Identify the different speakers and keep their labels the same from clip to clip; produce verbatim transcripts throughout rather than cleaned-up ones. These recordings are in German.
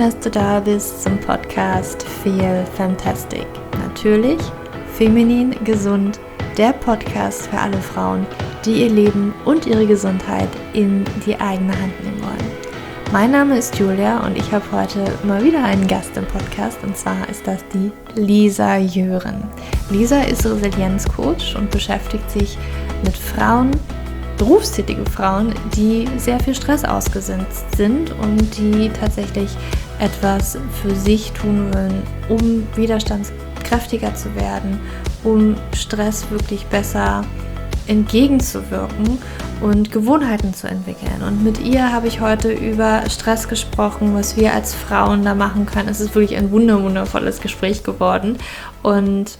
Speaker 1: dass du da bist zum Podcast Feel Fantastic. Natürlich feminin gesund, der Podcast für alle Frauen, die ihr Leben und ihre Gesundheit in die eigene Hand nehmen wollen. Mein Name ist Julia und ich habe heute mal wieder einen Gast im Podcast, und zwar ist das die Lisa Jören. Lisa ist Resilienzcoach und beschäftigt sich mit Frauen, berufstätige Frauen, die sehr viel Stress ausgesetzt sind und die tatsächlich etwas für sich tun wollen, um widerstandskräftiger zu werden, um Stress wirklich besser entgegenzuwirken und Gewohnheiten zu entwickeln. Und mit ihr habe ich heute über Stress gesprochen, was wir als Frauen da machen können. Es ist wirklich ein wunderwundervolles Gespräch geworden und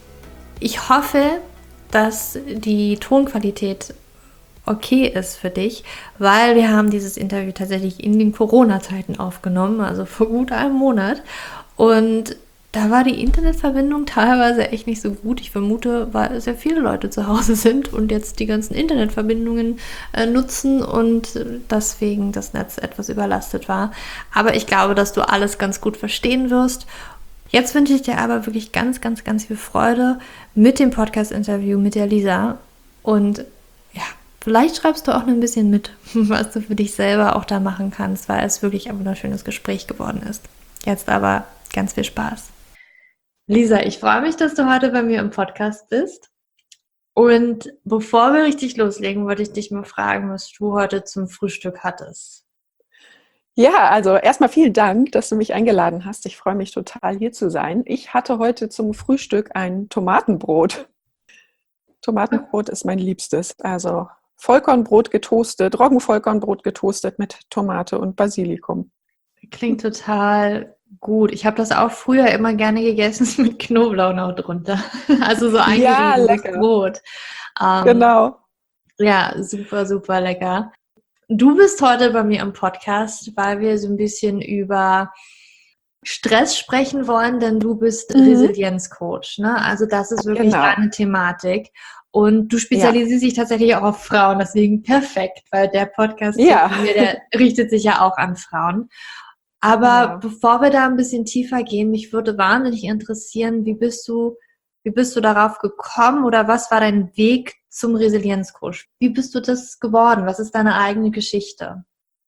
Speaker 1: ich hoffe, dass die Tonqualität okay ist für dich, weil wir haben dieses Interview tatsächlich in den Corona-Zeiten aufgenommen, also vor gut einem Monat, und da war die Internetverbindung teilweise echt nicht so gut. Ich vermute, weil sehr viele Leute zu Hause sind und jetzt die ganzen Internetverbindungen äh, nutzen und deswegen das Netz etwas überlastet war. Aber ich glaube, dass du alles ganz gut verstehen wirst. Jetzt wünsche ich dir aber wirklich ganz, ganz, ganz viel Freude mit dem Podcast-Interview mit der Lisa und ja, vielleicht schreibst du auch ein bisschen mit, was du für dich selber auch da machen kannst, weil es wirklich ein wunderschönes Gespräch geworden ist. Jetzt aber ganz viel Spaß. Lisa, ich freue mich, dass du heute bei mir im Podcast bist. Und bevor wir richtig loslegen, wollte ich dich mal fragen, was du heute zum Frühstück hattest.
Speaker 2: Ja, also erstmal vielen Dank, dass du mich eingeladen hast. Ich freue mich total, hier zu sein. Ich hatte heute zum Frühstück ein Tomatenbrot. Tomatenbrot ist mein Liebstes. Also Vollkornbrot getoastet, Roggenvollkornbrot getoastet mit Tomate und Basilikum.
Speaker 1: Klingt total gut. Ich habe das auch früher immer gerne gegessen mit Knoblauch noch drunter. Also so eingeriebenes
Speaker 2: ja,
Speaker 1: Brot. Ähm,
Speaker 2: genau.
Speaker 1: Ja, super, super lecker. Du bist heute bei mir im Podcast, weil wir so ein bisschen über Stress sprechen wollen, denn du bist mhm. Resilienzcoach, ne? Also das ist wirklich
Speaker 2: genau.
Speaker 1: deine Thematik. Und du spezialisierst ja. dich tatsächlich auch auf Frauen, deswegen perfekt, weil der Podcast
Speaker 2: ja.
Speaker 1: von mir, der richtet sich ja auch an Frauen. Aber ja. bevor wir da ein bisschen tiefer gehen, mich würde wahnsinnig interessieren, wie bist du, wie bist du darauf gekommen oder was war dein Weg zum Resilienzcoach? Wie bist du das geworden? Was ist deine eigene Geschichte?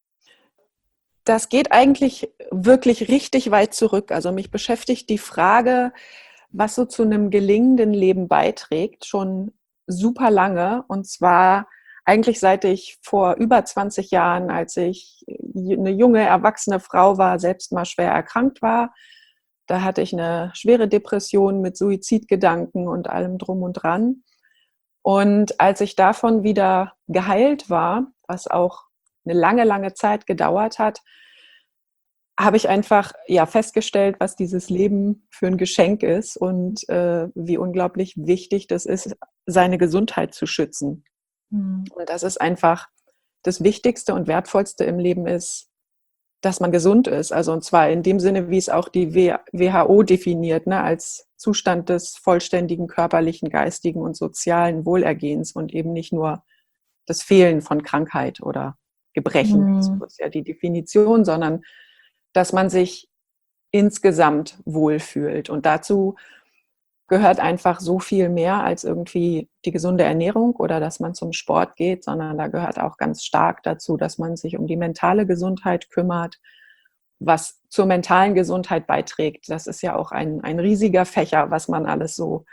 Speaker 2: Das geht eigentlich wirklich richtig weit zurück. Also mich beschäftigt die Frage, was so zu einem gelingenden Leben beiträgt, schon super lange. Und zwar eigentlich seit ich vor über zwanzig Jahren, als ich eine junge, erwachsene Frau war, selbst mal schwer erkrankt war. Da hatte ich eine schwere Depression mit Suizidgedanken und allem drum und dran. Und als ich davon wieder geheilt war, was auch eine lange, lange Zeit gedauert hat, habe ich einfach ja festgestellt, was dieses Leben für ein Geschenk ist und äh, wie unglaublich wichtig das ist, seine Gesundheit zu schützen. Mhm. Und dass es einfach das Wichtigste und Wertvollste im Leben ist, dass man gesund ist. Also und zwar in dem Sinne, wie es auch die W H O definiert, ne, als Zustand des vollständigen körperlichen, geistigen und sozialen Wohlergehens und eben nicht nur das Fehlen von Krankheit oder Gebrechen. Mhm. So ist ja die Definition, sondern dass man sich insgesamt wohlfühlt. Und dazu gehört einfach so viel mehr als irgendwie die gesunde Ernährung oder dass man zum Sport geht, sondern da gehört auch ganz stark dazu, dass man sich um die mentale Gesundheit kümmert, was zur mentalen Gesundheit beiträgt. Das ist ja auch ein, ein riesiger Fächer, was man alles so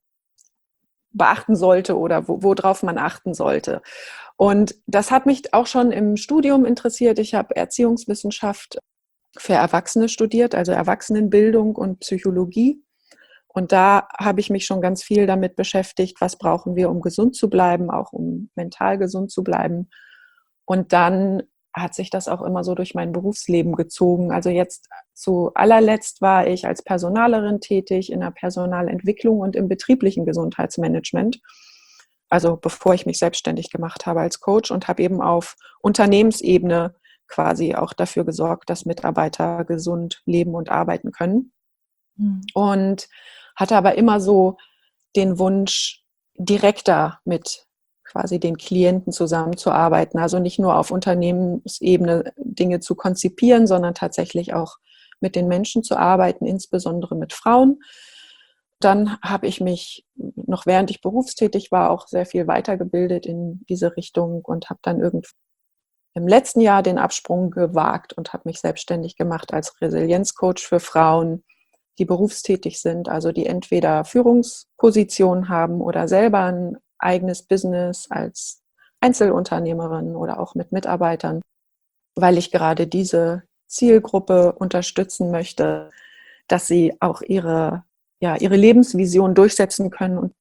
Speaker 2: beachten sollte oder wo, worauf man achten sollte. Und das hat mich auch schon im Studium interessiert. Ich habe Erziehungswissenschaft für Erwachsene studiert, also Erwachsenenbildung und Psychologie. Und da habe ich mich schon ganz viel damit beschäftigt, was brauchen wir, um gesund zu bleiben, auch um mental gesund zu bleiben. Und dann hat sich das auch immer so durch mein Berufsleben gezogen. Also jetzt zu allerletzt war ich als Personalerin tätig in der Personalentwicklung und im betrieblichen Gesundheitsmanagement. Also bevor ich mich selbstständig gemacht habe als Coach und habe eben auf Unternehmensebene quasi auch dafür gesorgt, dass Mitarbeiter gesund leben und arbeiten können. Mhm. Und hatte aber immer so den Wunsch, direkter mit quasi den Klienten zusammenzuarbeiten. Also nicht nur auf Unternehmensebene Dinge zu konzipieren, sondern tatsächlich auch mit den Menschen zu arbeiten, insbesondere mit Frauen. Dann habe ich mich, noch während ich berufstätig war, auch sehr viel weitergebildet in diese Richtung und habe dann irgendwann im letzten Jahr den Absprung gewagt und habe mich selbstständig gemacht als Resilienzcoach für Frauen, die berufstätig sind, also die entweder Führungspositionen haben oder selber ein eigenes Business als Einzelunternehmerin oder auch mit Mitarbeitern, weil ich gerade diese Zielgruppe unterstützen möchte, dass sie auch ihre, ja, ihre Lebensvision durchsetzen können. Und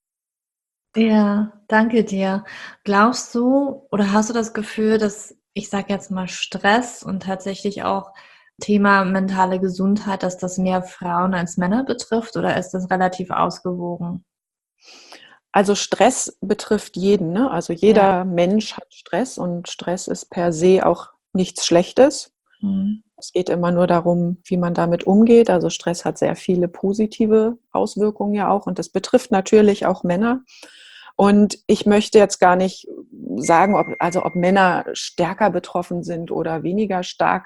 Speaker 1: Ja, danke dir. Glaubst du oder hast du das Gefühl, dass, ich sage jetzt mal, Stress und tatsächlich auch Thema mentale Gesundheit, dass das mehr Frauen als Männer betrifft, oder ist das relativ ausgewogen?
Speaker 2: also Stress betrifft jeden, ne? Also
Speaker 1: Ja.
Speaker 2: jeder Mensch hat Stress und Stress ist per se auch nichts Schlechtes.
Speaker 1: Mhm.
Speaker 2: Es geht immer nur darum, wie man damit umgeht. Also Stress hat sehr viele positive Auswirkungen ja auch und das betrifft natürlich auch Männer. Und ich möchte jetzt gar nicht sagen, ob, also ob Männer stärker betroffen sind oder weniger stark.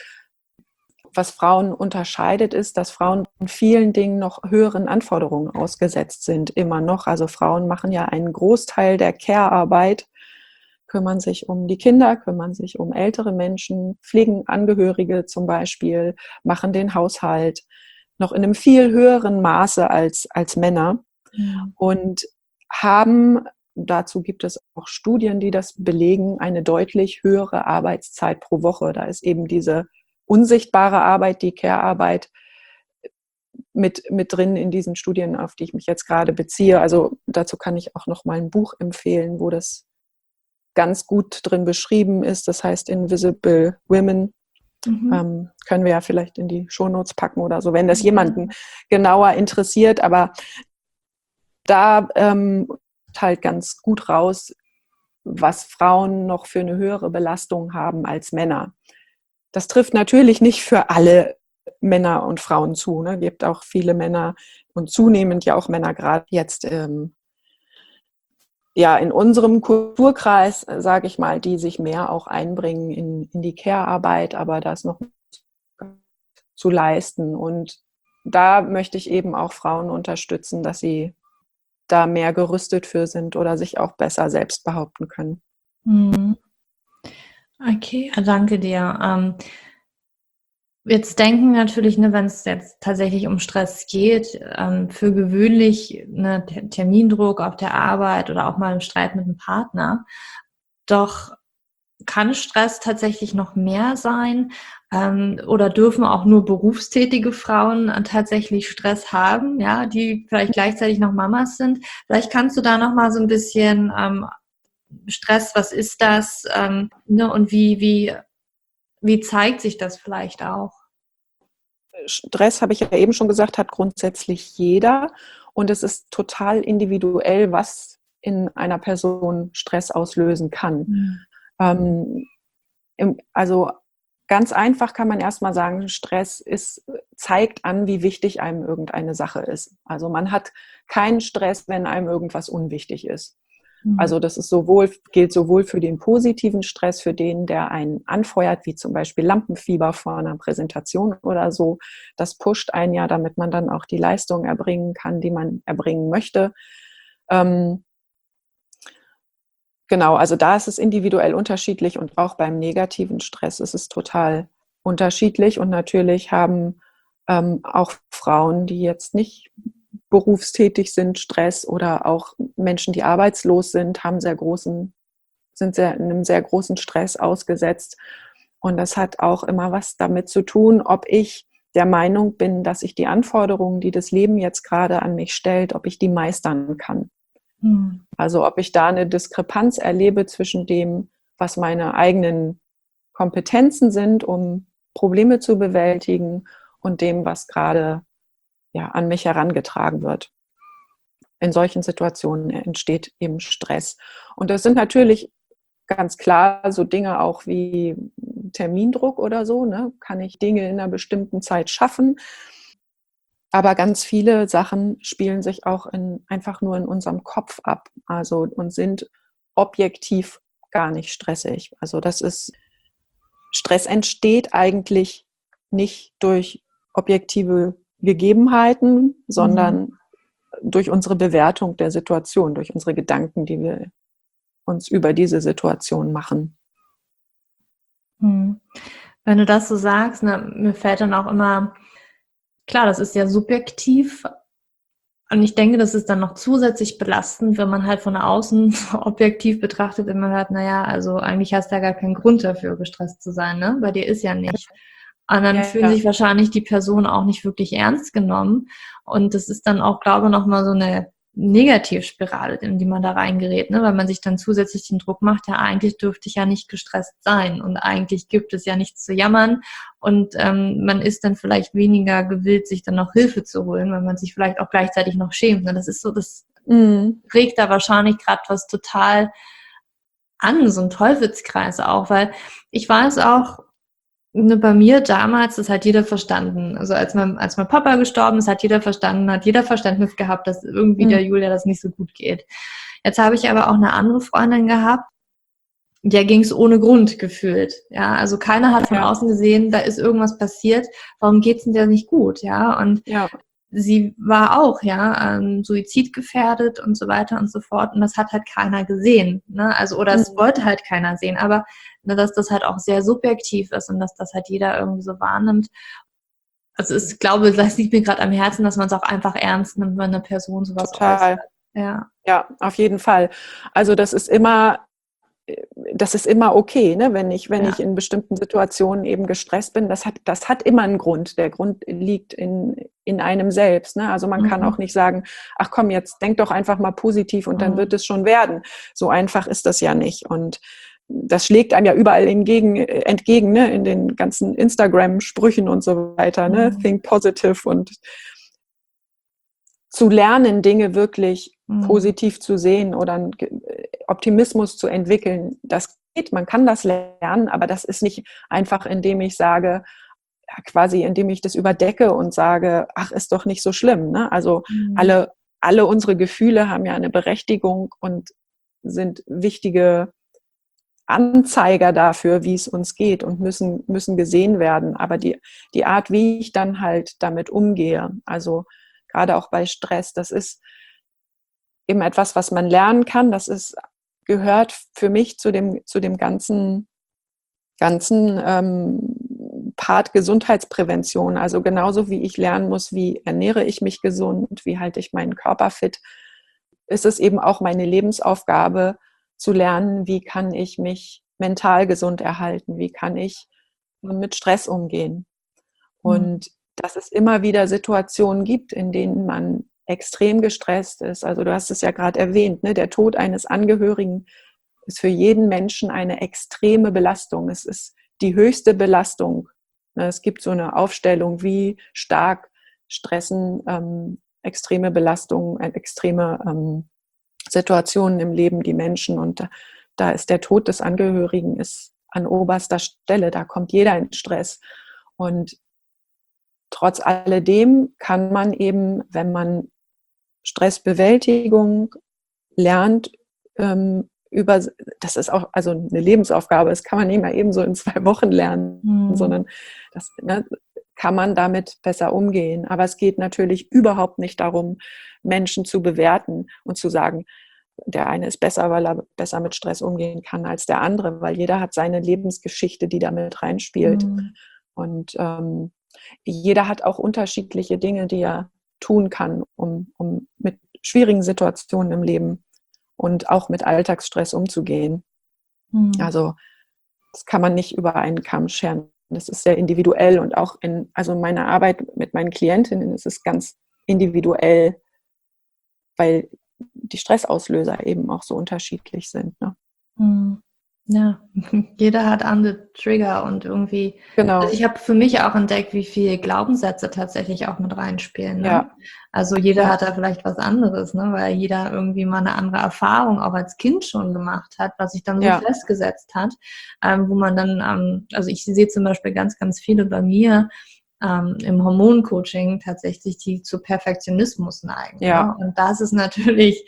Speaker 2: Was Frauen unterscheidet, ist, dass Frauen in vielen Dingen noch höheren Anforderungen ausgesetzt sind, immer noch. Also Frauen machen ja einen Großteil der Care-Arbeit, kümmern sich um die Kinder, kümmern sich um ältere Menschen, pflegen Angehörige zum Beispiel, machen den Haushalt noch in einem viel höheren Maße als, als Männer
Speaker 1: Mhm.
Speaker 2: und haben, dazu gibt es auch Studien, die das belegen, eine deutlich höhere Arbeitszeit pro Woche. Da ist eben diese unsichtbare Arbeit, die Care-Arbeit mit, mit drin in diesen Studien, auf die ich mich jetzt gerade beziehe. Also dazu kann ich auch noch mal ein Buch empfehlen, wo das ganz gut drin beschrieben ist. Das heißt Invisible Women.
Speaker 1: Mhm.
Speaker 2: Ähm, können wir ja vielleicht in die Shownotes packen oder so, wenn das
Speaker 1: Ja.
Speaker 2: jemanden genauer interessiert. Aber da ähm, halt ganz gut raus, was Frauen noch für eine höhere Belastung haben als Männer. Das trifft natürlich nicht für alle Männer und Frauen zu. Ne? Es gibt auch viele Männer und zunehmend ja auch Männer, gerade jetzt ähm, ja in unserem Kulturkreis, äh, sage ich mal, die sich mehr auch einbringen in, in die Care-Arbeit, aber das noch zu leisten. Und da möchte ich eben auch Frauen unterstützen, dass sie da mehr gerüstet für sind oder sich auch besser selbst behaupten können.
Speaker 1: Mhm. Okay, ja, danke dir. Ähm, jetzt denken natürlich, ne, wenn es jetzt tatsächlich um Stress geht, ähm, für gewöhnlich ne, Ter- Termindruck auf der Arbeit oder auch mal im Streit mit dem Partner. Doch kann Stress tatsächlich noch mehr sein? Ähm, oder dürfen auch nur berufstätige Frauen äh, tatsächlich Stress haben, ja, die vielleicht gleichzeitig noch Mamas sind? Vielleicht kannst du da noch mal so ein bisschen ähm, Stress, was ist das? Ähm, ne, und wie, wie, wie zeigt sich das vielleicht auch?
Speaker 2: Stress, habe ich ja eben schon gesagt, hat grundsätzlich jeder. Und es ist total individuell, was in einer Person Stress auslösen kann.
Speaker 1: Mhm.
Speaker 2: Ähm, im, also ganz einfach kann man erstmal sagen, Stress ist, zeigt an, wie wichtig einem irgendeine Sache ist. Also man hat keinen Stress, wenn einem irgendwas unwichtig ist.
Speaker 1: Mhm.
Speaker 2: Also das ist sowohl, gilt sowohl für den positiven Stress, für den, der einen anfeuert, wie zum Beispiel Lampenfieber vor einer Präsentation oder so. Das pusht einen ja, damit man dann auch die Leistung erbringen kann, die man erbringen möchte. Ähm, genau, also da ist es individuell unterschiedlich und auch beim negativen Stress ist es total unterschiedlich. Und natürlich haben ähm, auch Frauen, die jetzt nicht berufstätig sind, Stress, oder auch Menschen, die arbeitslos sind, haben sehr großen, sind sehr, einem sehr großen Stress ausgesetzt. Und das hat auch immer was damit zu tun, ob ich der Meinung bin, dass ich die Anforderungen, die das Leben jetzt gerade an mich stellt, ob ich die meistern kann.
Speaker 1: Mhm.
Speaker 2: Also ob ich da eine Diskrepanz erlebe zwischen dem, was meine eigenen Kompetenzen sind, um Probleme zu bewältigen, und dem, was gerade ja, an mich herangetragen wird. In solchen Situationen entsteht eben Stress. Und das sind natürlich ganz klar so Dinge auch wie Termindruck oder so. Ne? Kann ich Dinge in einer bestimmten Zeit schaffen? Aber ganz viele Sachen spielen sich auch in, einfach nur in unserem Kopf ab, also und sind objektiv gar nicht stressig. Also das ist, Stress entsteht eigentlich nicht durch objektive Gegebenheiten, sondern
Speaker 1: Mhm.
Speaker 2: durch unsere Bewertung der Situation, durch unsere Gedanken, die wir uns über diese Situation machen.
Speaker 1: Mhm. Wenn du das so sagst, ne, mir fällt dann auch immer, klar, das ist ja subjektiv, und ich denke, das ist dann noch zusätzlich belastend, wenn man halt von außen objektiv betrachtet, wenn man hört, naja, also eigentlich hast du ja gar keinen Grund dafür, gestresst zu sein, ne? Bei dir ist ja nicht. Und dann
Speaker 2: Ja,
Speaker 1: fühlen
Speaker 2: ja.
Speaker 1: sich wahrscheinlich die Personen auch nicht wirklich ernst genommen. Und das ist dann auch, glaube ich, nochmal so eine Negativspirale, in die man da reingerät, ne? Weil man sich dann zusätzlich den Druck macht, ja, eigentlich dürfte ich ja nicht gestresst sein und eigentlich gibt es ja nichts zu jammern. Und ähm, man ist dann vielleicht weniger gewillt, sich dann noch Hilfe zu holen, weil man sich vielleicht auch gleichzeitig noch schämt. Und das ist so, das
Speaker 2: Mhm.
Speaker 1: regt da wahrscheinlich gerade was total an, so ein Teufelskreis auch, weil ich weiß auch, ne, bei mir damals, das hat jeder verstanden. Also als mein, als mein Papa gestorben ist, hat jeder verstanden, hat jeder Verständnis gehabt, dass irgendwie der
Speaker 2: Mhm.
Speaker 1: Julia das nicht so gut geht. Jetzt habe ich aber auch eine andere Freundin gehabt, der ging es ohne Grund gefühlt. Ja, also keiner hat von
Speaker 2: Ja,
Speaker 1: außen gesehen, da ist irgendwas passiert. Warum geht's denn der nicht gut? Ja, und
Speaker 2: ja.
Speaker 1: sie war auch, ja, ähm, suizidgefährdet und so weiter und so fort. Und das hat halt keiner gesehen, ne? Also, oder es
Speaker 2: Mhm.
Speaker 1: wollte halt keiner sehen. Aber ne, dass das halt auch sehr subjektiv ist und dass das halt jeder irgendwie so wahrnimmt. Also ich glaube, das liegt mir gerade am Herzen, dass man es auch einfach ernst nimmt, wenn eine Person sowas äußert.
Speaker 2: Total.
Speaker 1: Ja.
Speaker 2: Ja, auf jeden Fall. Also das ist immer, das ist immer okay, ne? Wenn ich, wenn
Speaker 1: Ja.
Speaker 2: ich in bestimmten Situationen eben gestresst bin, das hat, das hat immer einen Grund. Der Grund liegt in, in einem selbst, ne? Also man kann
Speaker 1: Mhm.
Speaker 2: auch nicht sagen, ach komm, jetzt denk doch einfach mal positiv und dann
Speaker 1: Mhm.
Speaker 2: wird es schon werden. So einfach ist das ja nicht. Und das schlägt einem ja überall entgegen, entgegen, ne? In den ganzen Instagram-Sprüchen und so weiter, ne?
Speaker 1: Mhm.
Speaker 2: Think positive und zu lernen, Dinge wirklich
Speaker 1: Mhm.
Speaker 2: positiv zu sehen oder einen Optimismus zu entwickeln. Das geht, man kann das lernen, aber das ist nicht einfach, indem ich sage, ja, quasi indem ich das überdecke und sage, ach, ist doch nicht so schlimm. Ne? Also
Speaker 1: Mhm.
Speaker 2: alle, alle unsere Gefühle haben ja eine Berechtigung und sind wichtige Anzeiger dafür, wie es uns geht und müssen, müssen gesehen werden. Aber die, die Art, wie ich dann halt damit umgehe, also gerade auch bei Stress, das ist eben etwas, was man lernen kann. Das ist, gehört für mich zu dem, zu dem ganzen, ganzen ähm, Part Gesundheitsprävention. Also genauso wie ich lernen muss, wie ernähre ich mich gesund, wie halte ich meinen Körper fit, ist es eben auch meine Lebensaufgabe zu lernen, wie kann ich mich mental gesund erhalten, wie kann ich mit Stress umgehen.
Speaker 1: Mhm.
Speaker 2: Und dass es immer wieder Situationen gibt, in denen man extrem gestresst ist. Also du hast es ja gerade erwähnt, ne? Der Tod eines Angehörigen ist für jeden Menschen eine extreme Belastung. Es ist die höchste Belastung. Es gibt so eine Aufstellung, wie stark stressen ähm, extreme Belastungen, äh, extreme ähm, Situationen im Leben die Menschen. Und da, da ist der Tod des Angehörigen ist an oberster Stelle. Da kommt jeder in Stress. Und trotz alledem kann man eben, wenn man Stressbewältigung lernt, ähm, über, das ist auch also eine Lebensaufgabe, das kann man nicht mal eben so in zwei Wochen lernen,
Speaker 1: Mhm.
Speaker 2: sondern das ne, kann man damit besser umgehen. Aber es geht natürlich überhaupt nicht darum, Menschen zu bewerten und zu sagen, der eine ist besser, weil er besser mit Stress umgehen kann als der andere, weil jeder hat seine Lebensgeschichte, die da mit reinspielt.
Speaker 1: Mhm.
Speaker 2: Und ähm, jeder hat auch unterschiedliche Dinge, die er tun kann, um, um mit schwierigen Situationen im Leben und auch mit Alltagsstress umzugehen.
Speaker 1: Mhm.
Speaker 2: Also das kann man nicht über einen Kamm scheren. Das ist sehr individuell und auch in also meiner Arbeit mit meinen Klientinnen ist es ganz individuell, weil die Stressauslöser eben auch so unterschiedlich sind. Ne?
Speaker 1: Mhm. Ja, jeder hat andere Trigger und irgendwie, also
Speaker 2: Genau.
Speaker 1: ich habe für mich auch entdeckt, wie viel Glaubenssätze tatsächlich auch mit reinspielen, ne?
Speaker 2: Ja.
Speaker 1: Also jeder
Speaker 2: Ja.
Speaker 1: hat da vielleicht was anderes, ne? Weil jeder irgendwie mal eine andere Erfahrung auch als Kind schon gemacht hat, was sich dann so
Speaker 2: Ja.
Speaker 1: festgesetzt hat, ähm, wo man dann, ähm, also ich sehe zum Beispiel ganz, ganz viele bei mir ähm, im Hormoncoaching tatsächlich, die zu Perfektionismus neigen, ne?
Speaker 2: Ja.
Speaker 1: Und das ist natürlich,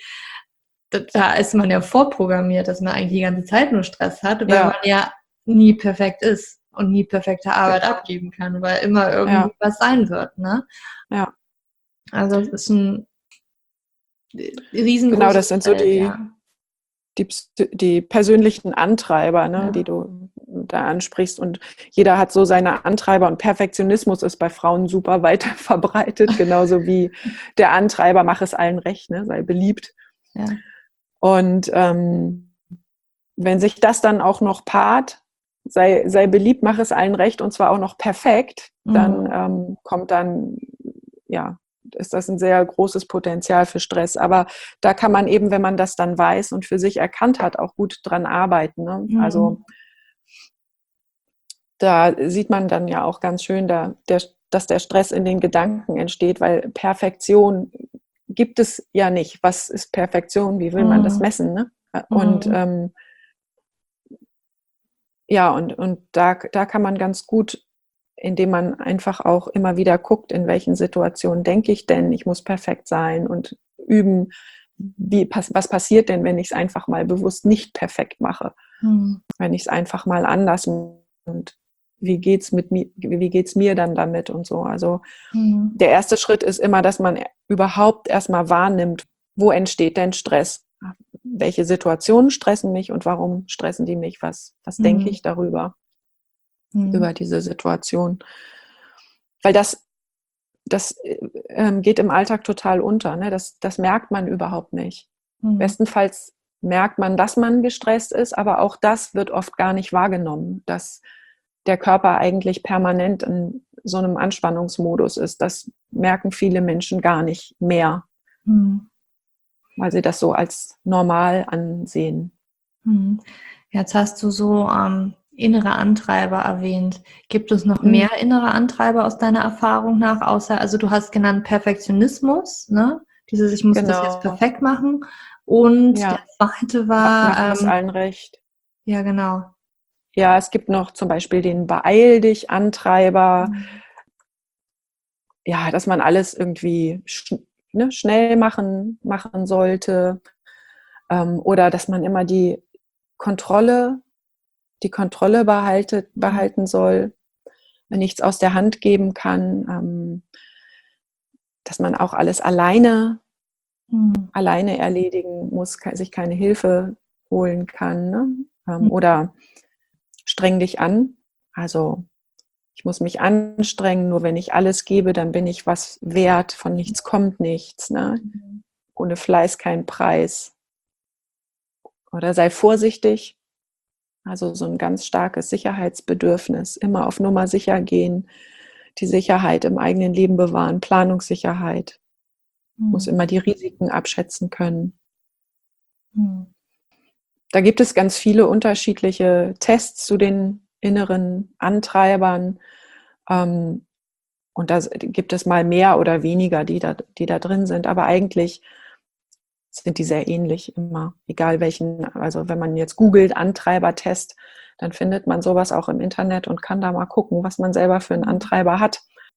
Speaker 1: da ist man ja vorprogrammiert, dass man eigentlich die ganze Zeit nur Stress hat, weil man
Speaker 2: Ja.
Speaker 1: ja nie perfekt ist. und nie perfekte Arbeit
Speaker 2: Genau.
Speaker 1: abgeben kann, weil immer irgendwie
Speaker 2: Ja.
Speaker 1: was sein wird, ne?
Speaker 2: Ja.
Speaker 1: Also es ist ein riesengroßes
Speaker 2: Genau, das sind so
Speaker 1: Feld,
Speaker 2: die,
Speaker 1: ja.
Speaker 2: die, die persönlichen Antreiber, ne,
Speaker 1: Ja.
Speaker 2: die du da ansprichst. Und jeder hat so seine Antreiber, und Perfektionismus ist bei Frauen super weit verbreitet, genauso wie der Antreiber, mach es allen recht, ne, sei beliebt.
Speaker 1: Ja.
Speaker 2: Und ähm, wenn sich das dann auch noch paart, sei, sei beliebt, mach es allen recht, und zwar auch noch perfekt, dann
Speaker 1: Mhm.
Speaker 2: ähm, kommt dann, ja, ist das ein sehr großes Potenzial für Stress. Aber da kann man eben, wenn man das dann weiß und für sich erkannt hat, auch gut dran arbeiten. Ne?
Speaker 1: Mhm.
Speaker 2: Also da sieht man dann ja auch ganz schön, da, der, dass der Stress in den Gedanken entsteht, weil Perfektion gibt es ja nicht. Was ist Perfektion? Wie will man das
Speaker 1: Mhm.
Speaker 2: messen? Ne? Und
Speaker 1: Mhm.
Speaker 2: ähm, ja, und, und da, da kann man ganz gut, indem man einfach auch immer wieder guckt, in welchen Situationen denke ich denn, ich muss perfekt sein, und üben, wie, was passiert denn, wenn ich es einfach mal bewusst nicht perfekt mache,
Speaker 1: Mhm.
Speaker 2: wenn ich es einfach mal anders mache, und wie geht's mit mir, wie geht's mir dann damit und so. Also
Speaker 1: Mhm.
Speaker 2: der erste Schritt ist immer, dass man überhaupt erstmal wahrnimmt, wo entsteht denn Stress? Welche Situationen stressen mich und warum stressen die mich? Was, was
Speaker 1: Mhm.
Speaker 2: denke ich darüber,
Speaker 1: Mhm.
Speaker 2: über diese Situation? Weil das, das ähm, geht im Alltag total unter. Ne? Das, das merkt man überhaupt nicht.
Speaker 1: Mhm.
Speaker 2: Bestenfalls merkt man, dass man gestresst ist, aber auch das wird oft gar nicht wahrgenommen, dass der Körper eigentlich permanent in so einem Anspannungsmodus ist. Das merken viele Menschen gar nicht mehr,
Speaker 1: Mhm.
Speaker 2: weil sie das so als normal ansehen.
Speaker 1: Mhm. Jetzt hast du so ähm, innere Antreiber erwähnt. Gibt es noch
Speaker 2: Mhm.
Speaker 1: mehr innere Antreiber aus deiner Erfahrung nach, außer, also du hast genannt Perfektionismus, ne? Dieses, ich muss das jetzt
Speaker 2: Genau.
Speaker 1: perfekt machen. Und
Speaker 2: Ja.
Speaker 1: der zweite
Speaker 2: Ma-
Speaker 1: war,
Speaker 2: Mach es
Speaker 1: ähm,
Speaker 2: allen recht.
Speaker 1: ja genau.
Speaker 2: Ja, es gibt noch zum Beispiel den Beeil dich Antreiber.
Speaker 1: Mhm.
Speaker 2: Ja, dass man alles irgendwie sch ne, schnell machen, machen sollte. Ähm, oder dass man immer die Kontrolle, die Kontrolle behaltet, behalten soll, nichts aus der Hand geben kann. Ähm, dass man auch alles alleine,
Speaker 1: Mhm.
Speaker 2: alleine erledigen muss, sich keine Hilfe holen kann. Ne? Ähm,
Speaker 1: Mhm.
Speaker 2: oder streng dich an. Also ich muss mich anstrengen, nur wenn ich alles gebe, dann bin ich was wert, von nichts kommt nichts. Ne? Ohne Fleiß kein Preis. Oder sei vorsichtig, also so ein ganz starkes Sicherheitsbedürfnis, immer auf Nummer sicher gehen, die Sicherheit im eigenen Leben bewahren, Planungssicherheit, muss
Speaker 1: Mhm.
Speaker 2: immer die Risiken abschätzen können.
Speaker 1: Mhm.
Speaker 2: Da gibt es ganz viele unterschiedliche Tests zu den inneren Antreibern. Ähm, und da gibt es mal mehr oder weniger, die da, die da drin sind. Aber eigentlich sind die sehr ähnlich immer, egal welchen. Also wenn man jetzt googelt Antreibertest, dann findet man sowas auch im Internet und kann da mal gucken, was man selber für einen Antreiber hat.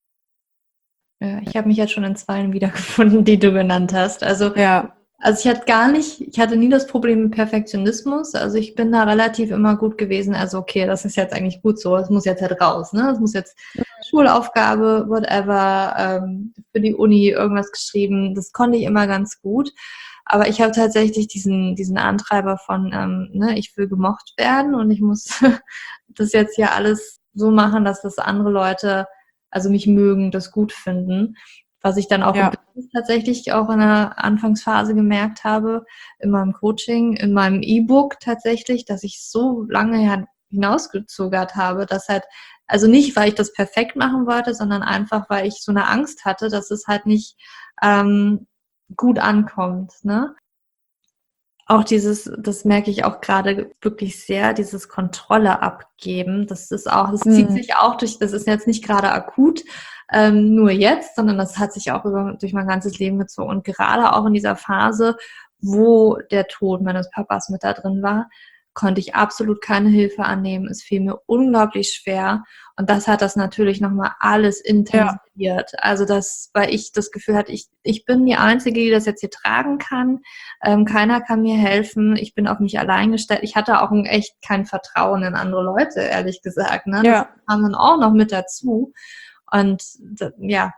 Speaker 1: Ja, ich habe mich jetzt schon in zwei wiedergefunden, die du genannt hast. Also,
Speaker 2: Ja.
Speaker 1: also ich hatte gar nicht, ich hatte nie das Problem mit Perfektionismus. Also ich bin da relativ immer gut gewesen. Also okay, das ist jetzt eigentlich gut so. Es muss jetzt halt raus, ne? Es muss jetzt Schulaufgabe, whatever, ähm, für die Uni irgendwas geschrieben. Das konnte ich immer ganz gut. Aber ich habe tatsächlich diesen, diesen Antreiber von, ähm, ne, ich will gemocht werden und ich muss das jetzt hier alles so machen, dass das andere Leute, also mich mögen, das gut finden. Was ich dann auch
Speaker 2: Ja.
Speaker 1: im Business tatsächlich auch in der Anfangsphase gemerkt habe, in meinem Coaching, in meinem E-Book tatsächlich, dass ich so lange hinausgezögert habe, dass halt, also nicht, weil ich das perfekt machen wollte, sondern einfach, weil ich so eine Angst hatte, dass es halt nicht ähm, gut ankommt, ne? Auch dieses, das merke ich auch gerade wirklich sehr, dieses Kontrolle abgeben. Das ist auch, das zieht
Speaker 2: Mhm.
Speaker 1: sich auch durch, das ist jetzt nicht gerade akut, ähm, nur jetzt, sondern das hat sich auch über, durch mein ganzes Leben gezogen. Und gerade auch in dieser Phase, wo der Tod meines Papas mit da drin war, konnte ich absolut keine Hilfe annehmen. Es fiel mir unglaublich schwer. Und das hat das natürlich nochmal alles intensiviert. Ja. Also das, weil ich das Gefühl hatte, ich, ich bin die Einzige, die das jetzt hier tragen kann. Ähm, keiner kann mir helfen. Ich bin auf mich allein gestellt. Ich hatte auch echt kein Vertrauen in andere Leute, ehrlich gesagt. Ne?
Speaker 2: Ja.
Speaker 1: Das kam dann auch noch mit dazu. Und ja,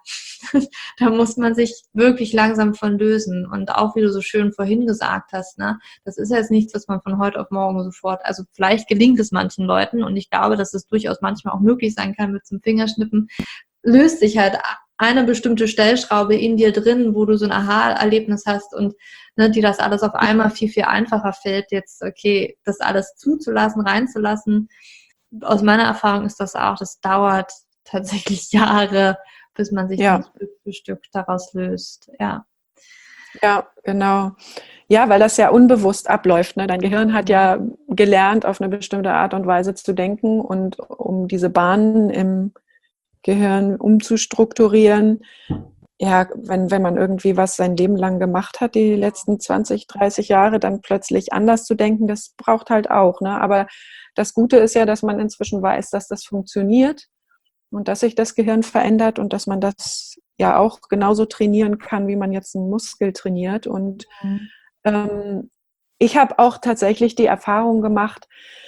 Speaker 1: da muss man sich wirklich langsam von lösen. Und auch, wie du so schön vorhin gesagt hast, ne, das ist jetzt nichts, was man von heute auf morgen sofort, also vielleicht gelingt es manchen Leuten und ich glaube, dass es durchaus manchmal auch möglich sein kann mit zum Fingerschnippen, löst sich halt eine bestimmte Stellschraube in dir drin, wo du so ein Aha-Erlebnis hast und ne, dir das alles auf einmal viel, viel einfacher fällt, jetzt, okay, das alles zuzulassen, reinzulassen. Aus meiner Erfahrung ist das auch, das dauert tatsächlich Jahre, bis man sich
Speaker 2: ja.
Speaker 1: Stück für Stück daraus löst. Ja.
Speaker 2: Ja, genau. Ja, weil das ja unbewusst abläuft. Ne? Dein Gehirn hat ja gelernt, auf eine bestimmte Art und Weise zu denken und um diese Bahnen im Gehirn umzustrukturieren. Ja, wenn, wenn man irgendwie was sein Leben lang gemacht hat, die letzten zwanzig, dreißig Jahre, dann plötzlich anders zu denken, das braucht halt auch. Ne? Aber das Gute ist ja, dass man inzwischen weiß, dass das funktioniert. Und dass sich das Gehirn verändert und dass man das ja auch genauso trainieren kann, wie man jetzt einen Muskel trainiert. Und mhm. ähm, ich habe auch tatsächlich die Erfahrung gemacht,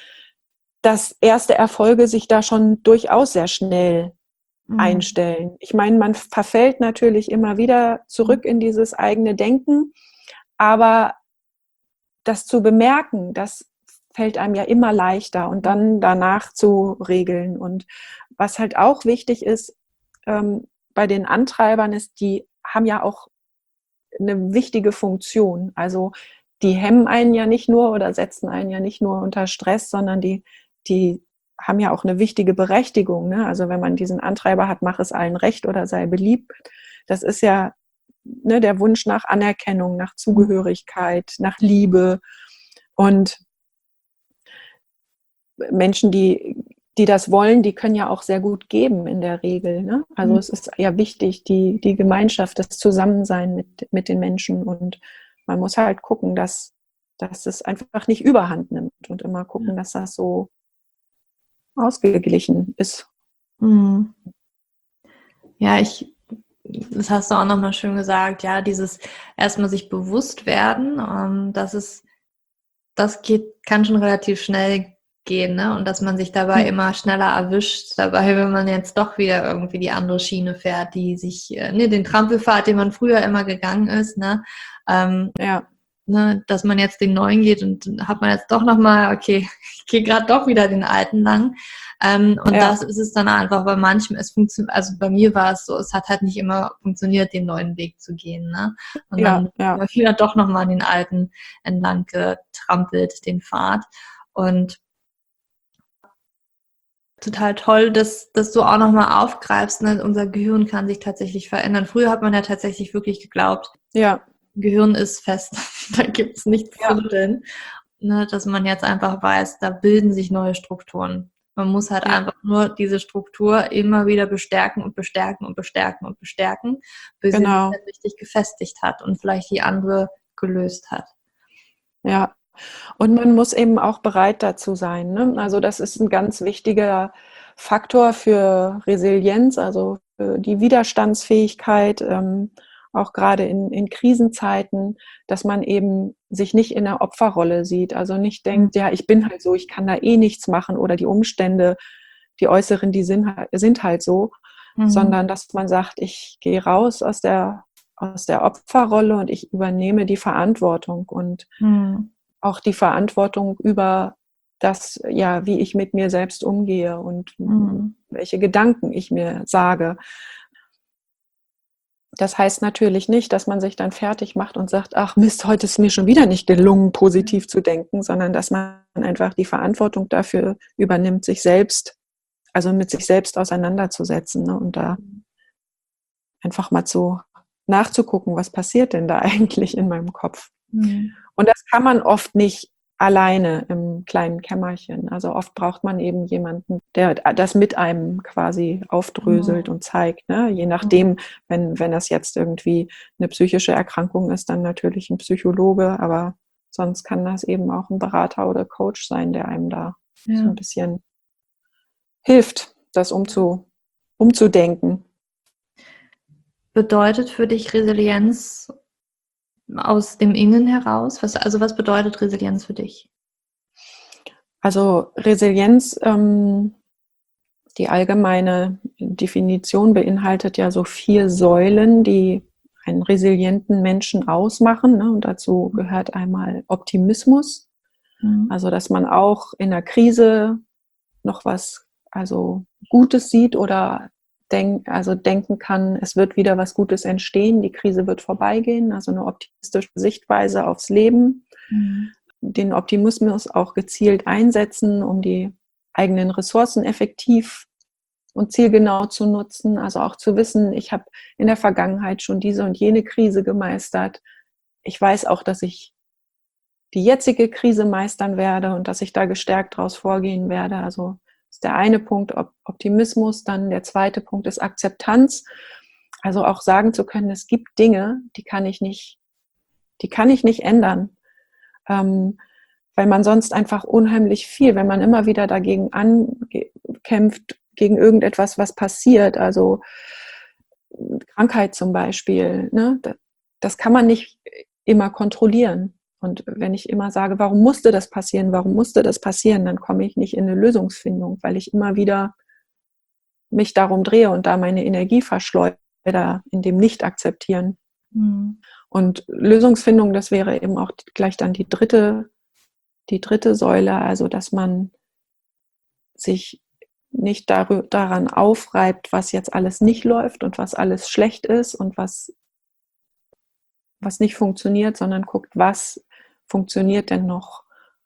Speaker 2: dass erste Erfolge sich da schon durchaus sehr schnell mhm. einstellen. Ich meine, man verfällt natürlich immer wieder zurück in dieses eigene Denken, aber das zu bemerken, das fällt einem ja immer leichter und dann danach zu regeln. Und was halt auch wichtig ist ähm, bei den Antreibern ist, die haben ja auch eine wichtige Funktion. Also die hemmen einen ja nicht nur oder setzen einen ja nicht nur unter Stress, sondern die, die haben ja auch eine wichtige Berechtigung. Ne? Also wenn man diesen Antreiber hat, mach es allen recht oder sei beliebt, das ist ja ne, der Wunsch nach Anerkennung, nach Zugehörigkeit, nach Liebe. Und Menschen, die, die das wollen, die können ja auch sehr gut geben in der Regel. Ne? Also mhm. es ist ja wichtig, die, die Gemeinschaft, das Zusammensein mit, mit den Menschen. Und man muss halt gucken, dass, dass es einfach nicht überhand nimmt und immer gucken, dass das so ausgeglichen ist.
Speaker 1: Mhm. Ja, ich, das hast du auch nochmal schön gesagt, ja, dieses erstmal sich bewusst werden, ähm, dass es, das geht, kann schon relativ schnell gehen, ne? Und dass man sich dabei immer schneller erwischt, dabei, wenn man jetzt doch wieder irgendwie die andere Schiene fährt, die sich, äh, ne, den Trampelpfad, den man früher immer gegangen ist, ne? Ähm,
Speaker 2: ja.
Speaker 1: Ne, dass man jetzt den neuen geht und hat man jetzt doch nochmal, okay, ich gehe gerade doch wieder den alten lang. Ähm, und ja. das ist es dann einfach, weil manchmal, es funktioniert, also bei mir war es so, es hat halt nicht immer funktioniert, den neuen Weg zu gehen. Ne? Und
Speaker 2: ja,
Speaker 1: dann
Speaker 2: ja.
Speaker 1: war ich wieder doch nochmal den alten entlang getrampelt, den Pfad. Und total toll, dass, dass du auch nochmal aufgreifst, ne? Unser Gehirn kann sich tatsächlich verändern. Früher hat man ja tatsächlich wirklich geglaubt,
Speaker 2: ja.
Speaker 1: Gehirn ist fest, da gibt es nichts ja. zu rütteln. Ne, dass man jetzt einfach weiß, da bilden sich neue Strukturen. Man muss halt ja. einfach nur diese Struktur immer wieder bestärken und bestärken und bestärken und bestärken, bis
Speaker 2: genau.
Speaker 1: sie sich richtig gefestigt hat und vielleicht die andere gelöst hat.
Speaker 2: Ja, und man muss eben auch bereit dazu sein. Ne? Also das ist ein ganz wichtiger Faktor für Resilienz, also für die Widerstandsfähigkeit, ähm, auch gerade in, in Krisenzeiten, dass man eben sich nicht in der Opferrolle sieht. Also nicht denkt, ja, ich bin halt so, ich kann da eh nichts machen oder die Umstände, die äußeren, die sind, sind halt so, mhm. sondern dass man sagt, ich gehe raus aus der, aus der Opferrolle und ich übernehme die Verantwortung und mhm. auch die Verantwortung über das, ja, wie ich mit mir selbst umgehe und mhm. welche Gedanken ich mir sage. Das heißt natürlich nicht, dass man sich dann fertig macht und sagt, ach Mist, heute ist mir schon wieder nicht gelungen, positiv zu denken, sondern dass man einfach die Verantwortung dafür übernimmt, sich selbst, also mit sich selbst auseinanderzusetzen, ne, und da einfach mal zu nachzugucken, was passiert denn da eigentlich in meinem Kopf. Mhm. Und das kann man oft nicht alleine im kleinen Kämmerchen. Also oft braucht man eben jemanden, der das mit einem quasi aufdröselt mhm. und zeigt. Ne? Je nachdem, wenn, wenn das jetzt irgendwie eine psychische Erkrankung ist, dann natürlich ein Psychologe, aber sonst kann das eben auch ein Berater oder Coach sein, der einem da
Speaker 1: Ja.
Speaker 2: so ein bisschen hilft, das umzu, umzudenken.
Speaker 1: Bedeutet für dich Resilienz aus dem Innen heraus? Was, also was bedeutet Resilienz für dich?
Speaker 2: Also Resilienz, ähm, die allgemeine Definition beinhaltet ja so vier Säulen, die einen resilienten Menschen ausmachen. Ne? Und dazu gehört einmal Optimismus, mhm. also dass man auch in der Krise noch was also Gutes sieht oder denk, also denken kann, es wird wieder was Gutes entstehen, die Krise wird vorbeigehen, also eine optimistische Sichtweise aufs Leben. Mhm. Den Optimismus auch gezielt einsetzen, um die eigenen Ressourcen effektiv und zielgenau zu nutzen. Also auch zu wissen, ich habe in der Vergangenheit schon diese und jene Krise gemeistert. Ich weiß auch, dass ich die jetzige Krise meistern werde und dass ich da gestärkt daraus vorgehen werde. Also ist der eine Punkt Optimismus. Dann der zweite Punkt ist Akzeptanz. Also auch sagen zu können, es gibt Dinge, die kann ich nicht, die kann ich nicht ändern. Ähm, weil man sonst einfach unheimlich viel, wenn man immer wieder dagegen ankämpft, gegen irgendetwas, was passiert, also Krankheit zum Beispiel, ne, das kann man nicht immer kontrollieren. Und wenn ich immer sage, warum musste das passieren, warum musste das passieren, dann komme ich nicht in eine Lösungsfindung, weil ich immer wieder mich darum drehe und da meine Energie verschleudere in dem Nicht-Akzeptieren. Mhm. Und Lösungsfindung, das wäre eben auch gleich dann die dritte Die dritte Säule, also dass man sich nicht dar- daran aufreibt, was jetzt alles nicht läuft und was alles schlecht ist und was, was nicht funktioniert, sondern guckt, was funktioniert denn noch.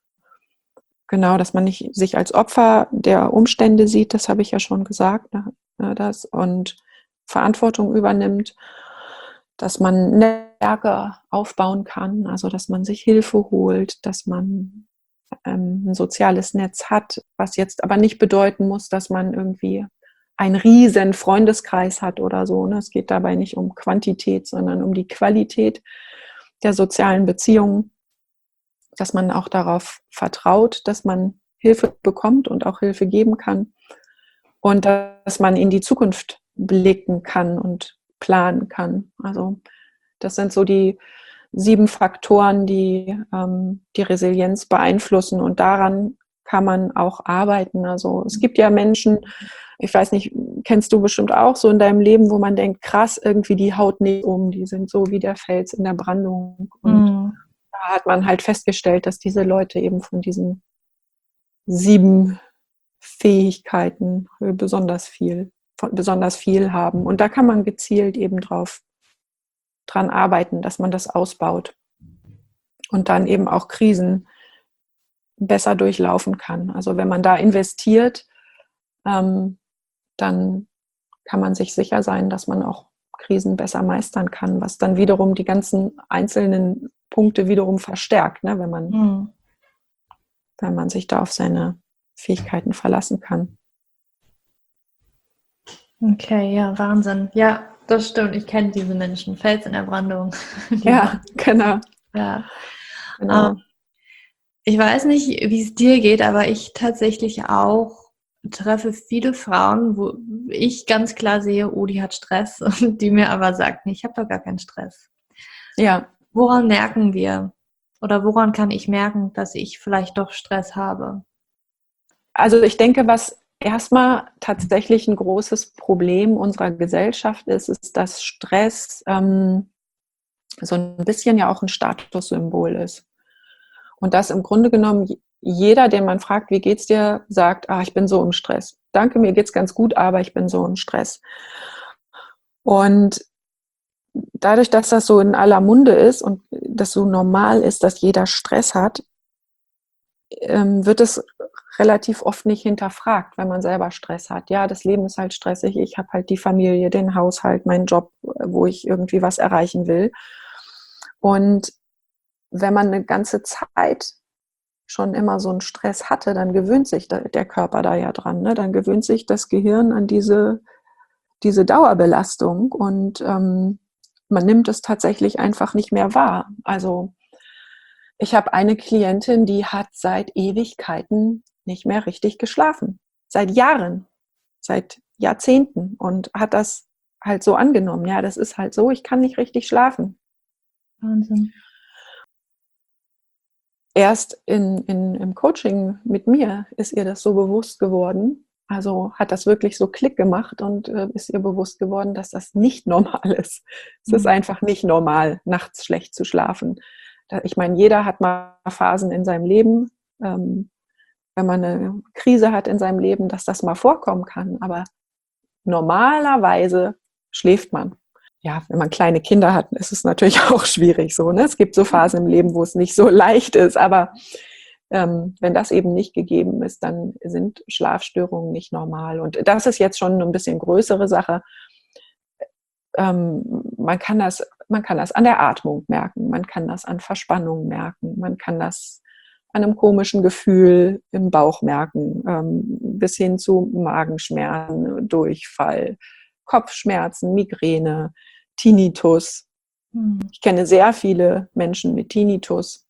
Speaker 2: Genau, dass man nicht sich als Opfer der Umstände sieht, das habe ich ja schon gesagt, ne, das, und Verantwortung übernimmt, dass man Netzwerke aufbauen kann, also dass man sich Hilfe holt, dass man ein soziales Netz hat, was jetzt aber nicht bedeuten muss, dass man irgendwie einen riesen Freundeskreis hat oder so. Es geht dabei nicht um Quantität, sondern um die Qualität der sozialen Beziehungen, dass man auch darauf vertraut, dass man Hilfe bekommt und auch Hilfe geben kann und dass man in die Zukunft blicken kann und planen kann. Also das sind so die sieben Faktoren, die ähm, die Resilienz beeinflussen, und daran kann man auch arbeiten. Also es gibt ja Menschen, ich weiß nicht, kennst du bestimmt auch so in deinem Leben, wo man denkt, krass, irgendwie die haut nicht um, die sind so wie der Fels in der Brandung. Und mhm. da hat man halt festgestellt, dass diese Leute eben von diesen sieben Fähigkeiten besonders viel, besonders viel haben. Und da kann man gezielt eben drauf dran arbeiten, dass man das ausbaut und dann eben auch Krisen besser durchlaufen kann. Also wenn man da investiert, ähm, dann kann man sich sicher sein, dass man auch Krisen besser meistern kann, was dann wiederum die ganzen einzelnen Punkte wiederum verstärkt, ne, wenn man, mhm. wenn man sich da auf seine Fähigkeiten verlassen kann.
Speaker 1: Okay, ja, Wahnsinn. Ja, das stimmt. Ich kenne diese Menschen. Fels in der Brandung.
Speaker 2: Ja, genau.
Speaker 1: Ja. Genau. Um, ich weiß nicht, wie es dir geht, aber ich tatsächlich auch treffe viele Frauen, wo ich ganz klar sehe, oh, die hat Stress, und die mir aber sagt, nee, ich habe doch gar keinen Stress.
Speaker 2: Ja.
Speaker 1: Woran merken wir? Oder woran kann ich merken, dass ich vielleicht doch Stress habe?
Speaker 2: Also ich denke, was erstmal tatsächlich ein großes Problem unserer Gesellschaft ist, ist, dass Stress ähm, so ein bisschen ja auch ein Statussymbol ist. Und dass im Grunde genommen jeder, den man fragt, wie geht's dir, sagt, ah, ich bin so im Stress. Danke, mir geht's ganz gut, aber ich bin so im Stress. Und dadurch, dass das so in aller Munde ist und das so normal ist, dass jeder Stress hat, ähm, wird es relativ oft nicht hinterfragt, wenn man selber Stress hat. Ja, das Leben ist halt stressig, ich habe halt die Familie, den Haushalt, meinen Job, wo ich irgendwie was erreichen will. Und wenn man eine ganze Zeit schon immer so einen Stress hatte, dann gewöhnt sich der Körper da ja dran. Ne? Dann gewöhnt sich das Gehirn an diese, diese Dauerbelastung, und ähm, man nimmt es tatsächlich einfach nicht mehr wahr. Also Ich habe eine Klientin, die hat seit Ewigkeiten nicht mehr richtig geschlafen. Seit Jahren, seit Jahrzehnten und hat das halt so angenommen. Ja, das ist halt so, ich kann nicht richtig schlafen.
Speaker 1: Wahnsinn.
Speaker 2: Erst in, in, im Coaching mit mir ist ihr das so bewusst geworden. Also hat das wirklich so Klick gemacht und äh, ist ihr bewusst geworden, dass das nicht normal ist. Es
Speaker 1: Mhm.
Speaker 2: ist einfach nicht normal, nachts schlecht zu schlafen. Da, ich meine, jeder hat mal Phasen in seinem Leben, ähm, wenn man eine Krise hat in seinem Leben, dass das mal vorkommen kann. Aber normalerweise schläft man. Ja, wenn man kleine Kinder hat, ist es natürlich auch schwierig so. Ne? Es gibt so Phasen im Leben, wo es nicht so leicht ist, aber ähm, wenn das eben nicht gegeben ist, dann sind Schlafstörungen nicht normal. Und das ist jetzt schon ein bisschen größere Sache. Ähm, man kann das, man kann das an der Atmung merken, man kann das an Verspannung merken, man kann das an einem komischen Gefühl im Bauch merken, ähm, bis hin zu Magenschmerzen, Durchfall, Kopfschmerzen, Migräne, Tinnitus.
Speaker 1: Mhm.
Speaker 2: Ich kenne sehr viele Menschen mit Tinnitus.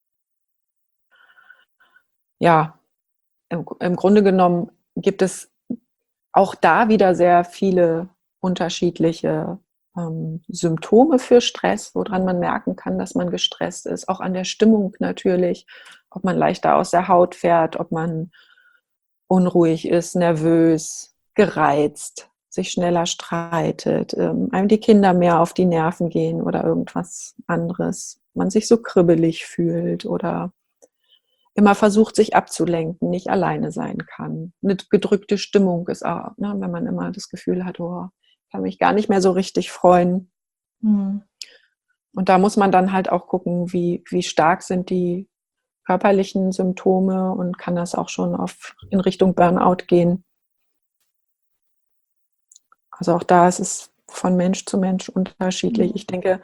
Speaker 2: Ja, im, im Grunde genommen gibt es auch da wieder sehr viele unterschiedliche ähm, Symptome für Stress, woran man merken kann, dass man gestresst ist. Auch an der Stimmung natürlich, ob man leichter aus der Haut fährt, ob man unruhig ist, nervös, gereizt, sich schneller streitet, ähm, einem die Kinder mehr auf die Nerven gehen oder irgendwas anderes, man sich so kribbelig fühlt oder immer versucht, sich abzulenken, nicht alleine sein kann. Eine gedrückte Stimmung ist auch, ne, wenn man immer das Gefühl hat, oh, ich kann mich gar nicht mehr so richtig freuen.
Speaker 1: Mhm.
Speaker 2: Und da muss man dann halt auch gucken, wie, wie stark sind die körperlichen Symptome und kann das auch schon auf, in Richtung Burnout gehen. Also auch da ist es von Mensch zu Mensch unterschiedlich. Ich denke,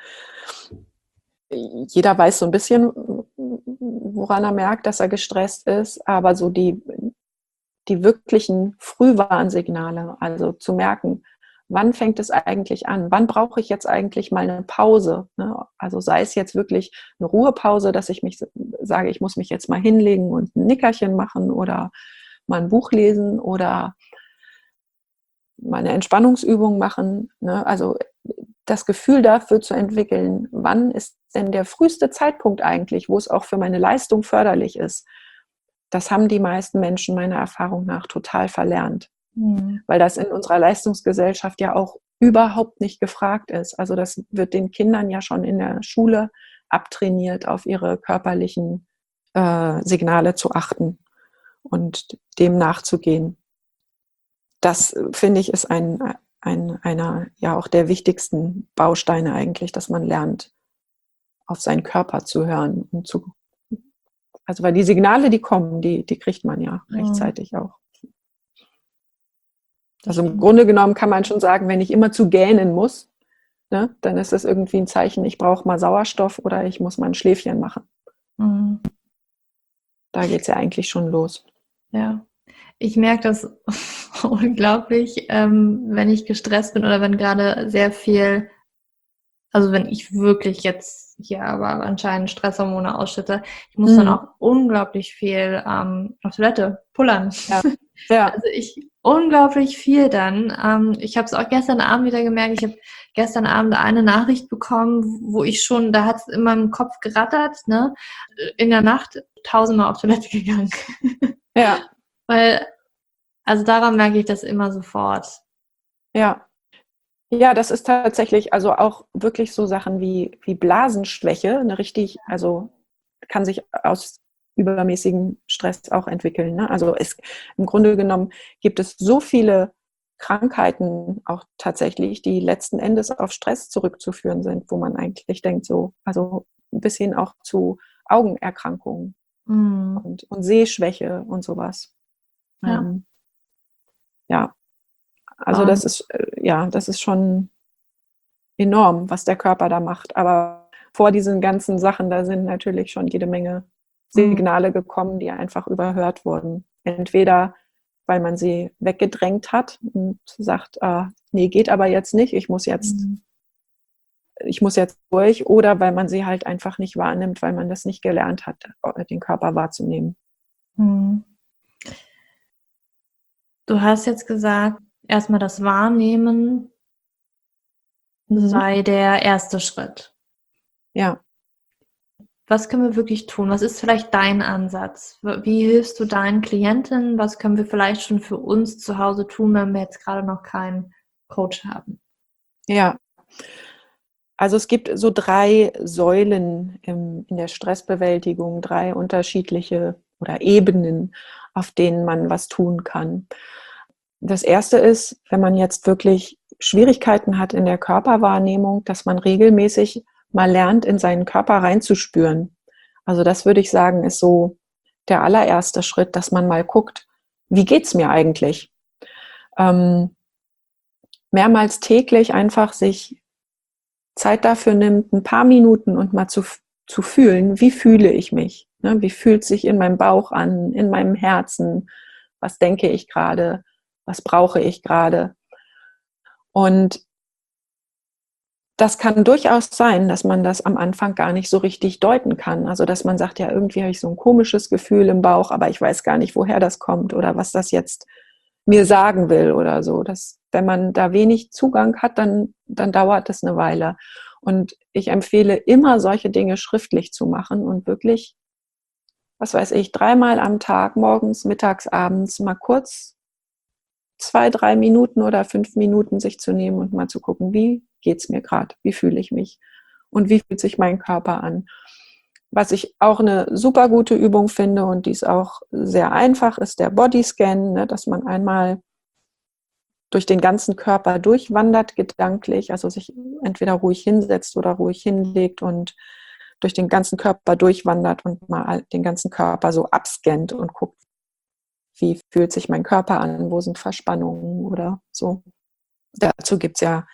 Speaker 2: jeder weiß so ein bisschen, woran er merkt, dass er gestresst ist, aber so die, die wirklichen Frühwarnsignale, also zu merken, wann fängt es eigentlich an? Wann brauche ich jetzt eigentlich mal eine Pause? Also sei es jetzt wirklich eine Ruhepause, dass ich mich sage, ich muss mich jetzt mal hinlegen und ein Nickerchen machen oder mal ein Buch lesen oder mal eine Entspannungsübung machen. Also das Gefühl dafür zu entwickeln, wann ist denn der früheste Zeitpunkt eigentlich, wo es auch für meine Leistung förderlich ist. Das haben die meisten Menschen meiner Erfahrung nach total verlernt. Mhm. Weil das in unserer Leistungsgesellschaft ja auch überhaupt nicht gefragt ist. Also das wird den Kindern ja schon in der Schule abtrainiert, auf ihre körperlichen äh, Signale zu achten und dem nachzugehen. Das, finde ich, ist ein, ein, einer ja auch der wichtigsten Bausteine eigentlich, dass man lernt, auf seinen Körper zu hören und zu, also weil die Signale, die kommen, die, die kriegt man ja rechtzeitig auch. Also im Grunde genommen kann man schon sagen, wenn ich immer zu gähnen muss, ne, dann ist das irgendwie ein Zeichen, ich brauche mal Sauerstoff oder ich muss mal ein Schläfchen machen. Mhm. Da geht es ja eigentlich schon los.
Speaker 1: Ja, ich merke das unglaublich, ähm, wenn ich gestresst bin oder wenn gerade sehr viel, also wenn ich wirklich jetzt hier aber anscheinend Stresshormone ausschütte, ich muss mhm. dann auch unglaublich viel ähm, auf Toilette pullern.
Speaker 2: Ja. Ja.
Speaker 1: Also ich unglaublich viel dann. Ähm, ich habe es auch gestern Abend wieder gemerkt. Ich habe gestern Abend eine Nachricht bekommen, wo ich schon, da hat es in meinem Kopf gerattert, ne? In der Nacht tausendmal auf Toilette gegangen.
Speaker 2: Ja.
Speaker 1: Weil, also daran merke ich das immer sofort.
Speaker 2: Ja. Ja, das ist tatsächlich, also auch wirklich so Sachen wie, wie Blasenschwäche, eine richtig, also kann sich aus übermäßigem Stress auch entwickeln. Ne? Also es, im Grunde genommen gibt es so viele Krankheiten auch tatsächlich, die letzten Endes auf Stress zurückzuführen sind, wo man eigentlich denkt, so, also bis hin auch zu Augenerkrankungen mhm. und, und Sehschwäche und sowas.
Speaker 1: Ja.
Speaker 2: Ähm, ja. Also das ist, ja, das ist schon enorm, was der Körper da macht. Aber vor diesen ganzen Sachen, da sind natürlich schon jede Menge Signale gekommen, die einfach überhört wurden. Entweder, weil man sie weggedrängt hat und sagt, ah, nee, geht aber jetzt nicht, ich muss jetzt ich muss jetzt durch, oder weil man sie halt einfach nicht wahrnimmt, weil man das nicht gelernt hat, den Körper wahrzunehmen.
Speaker 1: Hm. Du hast jetzt gesagt, erstmal das Wahrnehmen
Speaker 2: Mhm.
Speaker 1: sei der erste Schritt.
Speaker 2: Ja.
Speaker 1: Was können wir wirklich tun? Was ist vielleicht dein Ansatz? Wie hilfst du deinen Klientinnen? Was können wir vielleicht schon für uns zu Hause tun, wenn wir jetzt gerade noch keinen Coach haben?
Speaker 2: Ja. Also es gibt so drei Säulen im, in der Stressbewältigung, drei unterschiedliche oder Ebenen, auf denen man was tun kann. Das erste ist, wenn man jetzt wirklich Schwierigkeiten hat in der Körperwahrnehmung, dass man regelmäßig mal lernt, in seinen Körper reinzuspüren. Also das würde ich sagen, ist so der allererste Schritt, dass man mal guckt, wie geht's mir eigentlich? Ähm, mehrmals täglich einfach sich Zeit dafür nimmt, ein paar Minuten und mal zu, zu fühlen, wie fühle ich mich? Ne? Wie fühlt sich in meinem Bauch an, in meinem Herzen? Was denke ich gerade? Was brauche ich gerade? Und das kann durchaus sein, dass man das am Anfang gar nicht so richtig deuten kann. Also dass man sagt, ja, irgendwie habe ich so ein komisches Gefühl im Bauch, aber ich weiß gar nicht, woher das kommt oder was das jetzt mir sagen will oder so. Das, wenn man da wenig Zugang hat, dann, dann dauert es eine Weile. Und ich empfehle immer, solche Dinge schriftlich zu machen und wirklich, was weiß ich, dreimal am Tag, morgens, mittags, abends, mal kurz zwei, drei Minuten oder fünf Minuten sich zu nehmen und mal zu gucken, wie geht's mir gerade, wie fühle ich mich und wie fühlt sich mein Körper an. Was ich auch eine super gute Übung finde und die ist auch sehr einfach, ist der Bodyscan, ne, dass man einmal durch den ganzen Körper durchwandert gedanklich, also sich entweder ruhig hinsetzt oder ruhig hinlegt und durch den ganzen Körper durchwandert und mal den ganzen Körper so abscannt und guckt, wie fühlt sich mein Körper an, wo sind Verspannungen oder so. Dazu gibt es ja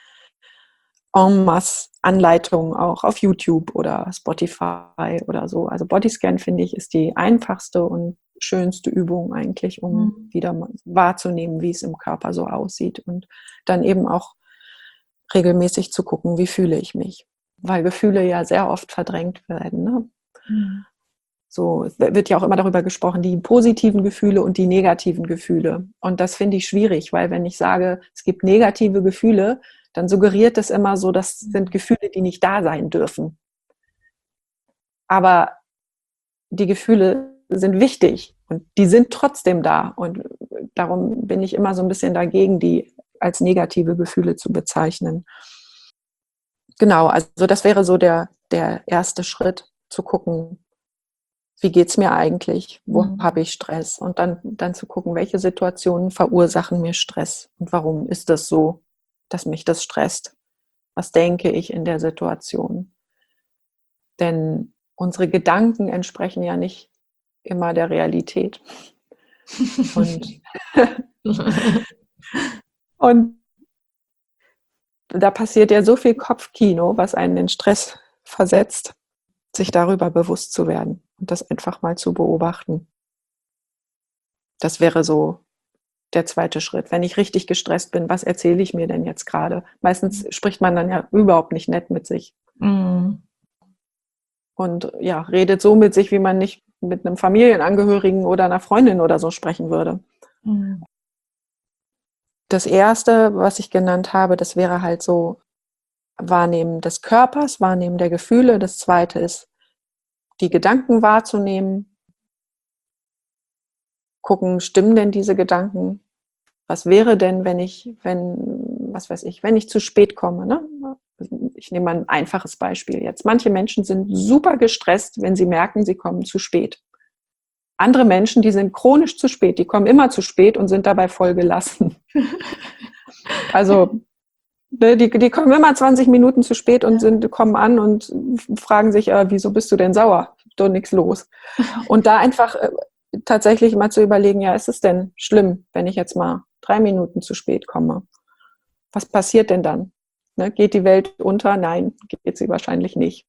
Speaker 2: en masse Anleitungen auch auf YouTube oder Spotify oder so. Also Bodyscan, finde ich, ist die einfachste und schönste Übung eigentlich, um mhm. wieder wahrzunehmen, wie es im Körper so aussieht und dann eben auch regelmäßig zu gucken, wie fühle ich mich. Weil Gefühle ja sehr oft verdrängt werden. Ne? Mhm. So, es wird ja auch immer darüber gesprochen, die positiven Gefühle und die negativen Gefühle. Und das finde ich schwierig, weil wenn ich sage, es gibt negative Gefühle, dann suggeriert es immer so, das sind Gefühle, die nicht da sein dürfen. Aber die Gefühle sind wichtig und die sind trotzdem da. Und darum bin ich immer so ein bisschen dagegen, die als negative Gefühle zu bezeichnen. Genau, also das wäre so der, der erste Schritt, zu gucken, wie geht es mir eigentlich? Wo mhm. habe ich Stress? Und dann, dann zu gucken, welche Situationen verursachen mir Stress? Und warum ist das so, dass mich das stresst? Was denke ich in der Situation? Denn unsere Gedanken entsprechen ja nicht immer der Realität. Und, und da passiert ja so viel Kopfkino, was einen in Stress versetzt, sich darüber bewusst zu werden und das einfach mal zu beobachten. Das wäre so der zweite Schritt. Wenn ich richtig gestresst bin, was erzähle ich mir denn jetzt gerade? Meistens spricht man dann ja überhaupt nicht nett mit sich. Mm. Und ja, redet so mit sich, wie man nicht mit einem Familienangehörigen oder einer Freundin oder so sprechen würde. Mm. Das erste, was ich genannt habe, das wäre halt so Wahrnehmen des Körpers, Wahrnehmen der Gefühle. Das zweite ist, die Gedanken wahrzunehmen. Gucken, stimmen denn diese Gedanken? Was wäre denn, wenn ich, wenn, was weiß ich, wenn ich zu spät komme? Ne? Ich nehme mal ein einfaches Beispiel jetzt. Manche Menschen sind super gestresst, wenn sie merken, sie kommen zu spät. Andere Menschen, die sind chronisch zu spät, die kommen immer zu spät und sind dabei voll gelassen. Also die, die kommen immer zwanzig Minuten zu spät und sind, kommen an und fragen sich, äh, wieso bist du denn sauer? Doch nichts los. Und da einfach äh, tatsächlich mal zu überlegen, ja, ist es denn schlimm, wenn ich jetzt mal drei Minuten zu spät komme? Was passiert denn dann? Ne, geht die Welt unter? Nein, geht sie wahrscheinlich nicht.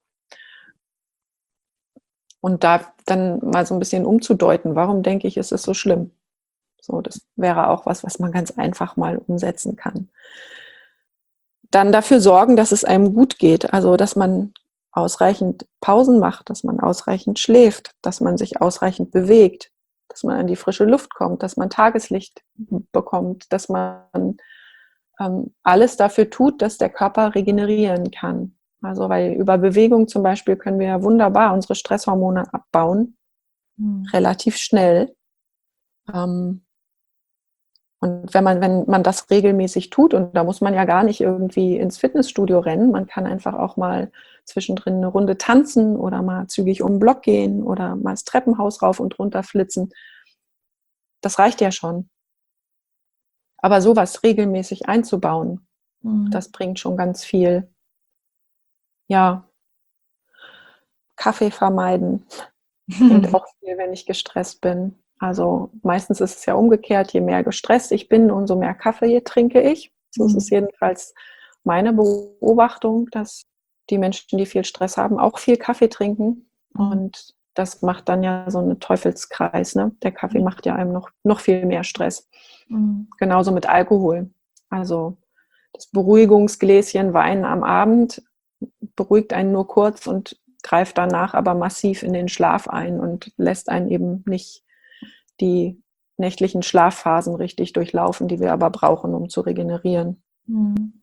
Speaker 2: Und da dann mal so ein bisschen umzudeuten, warum denke ich, ist es so schlimm? So, das wäre auch was, was man ganz einfach mal umsetzen kann. dann dafür sorgen, dass es einem gut geht. Also, dass man ausreichend Pausen macht, dass man ausreichend schläft, dass man sich ausreichend bewegt, dass man an die frische Luft kommt, dass man Tageslicht bekommt, dass man ähm, alles dafür tut, dass der Körper regenerieren kann. Also, weil über Bewegung zum Beispiel können wir ja wunderbar unsere Stresshormone abbauen, mhm. relativ schnell. Ähm, Und wenn man, wenn man das regelmäßig tut, und da muss man ja gar nicht irgendwie ins Fitnessstudio rennen, man kann einfach auch mal zwischendrin eine Runde tanzen oder mal zügig um den Block gehen oder mal das Treppenhaus rauf und runter flitzen. Das reicht ja schon. Aber sowas regelmäßig einzubauen, mhm. das bringt schon ganz viel. Ja, Kaffee vermeiden bringt auch viel, wenn ich gestresst bin. Also meistens ist es ja umgekehrt, je mehr gestresst ich bin, umso mehr Kaffee trinke ich. So mhm. ist es jedenfalls meine Beobachtung, dass die Menschen, die viel Stress haben, auch viel Kaffee trinken. Mhm. Und das macht dann ja so einen Teufelskreis. Ne? Der Kaffee mhm. macht ja einem noch, noch viel mehr Stress. Mhm. Genauso mit Alkohol. Also das Beruhigungsgläschen Wein am Abend beruhigt einen nur kurz und greift danach aber massiv in den Schlaf ein und lässt einen eben nicht die nächtlichen Schlafphasen richtig durchlaufen, die wir aber brauchen, um zu regenerieren. Mhm.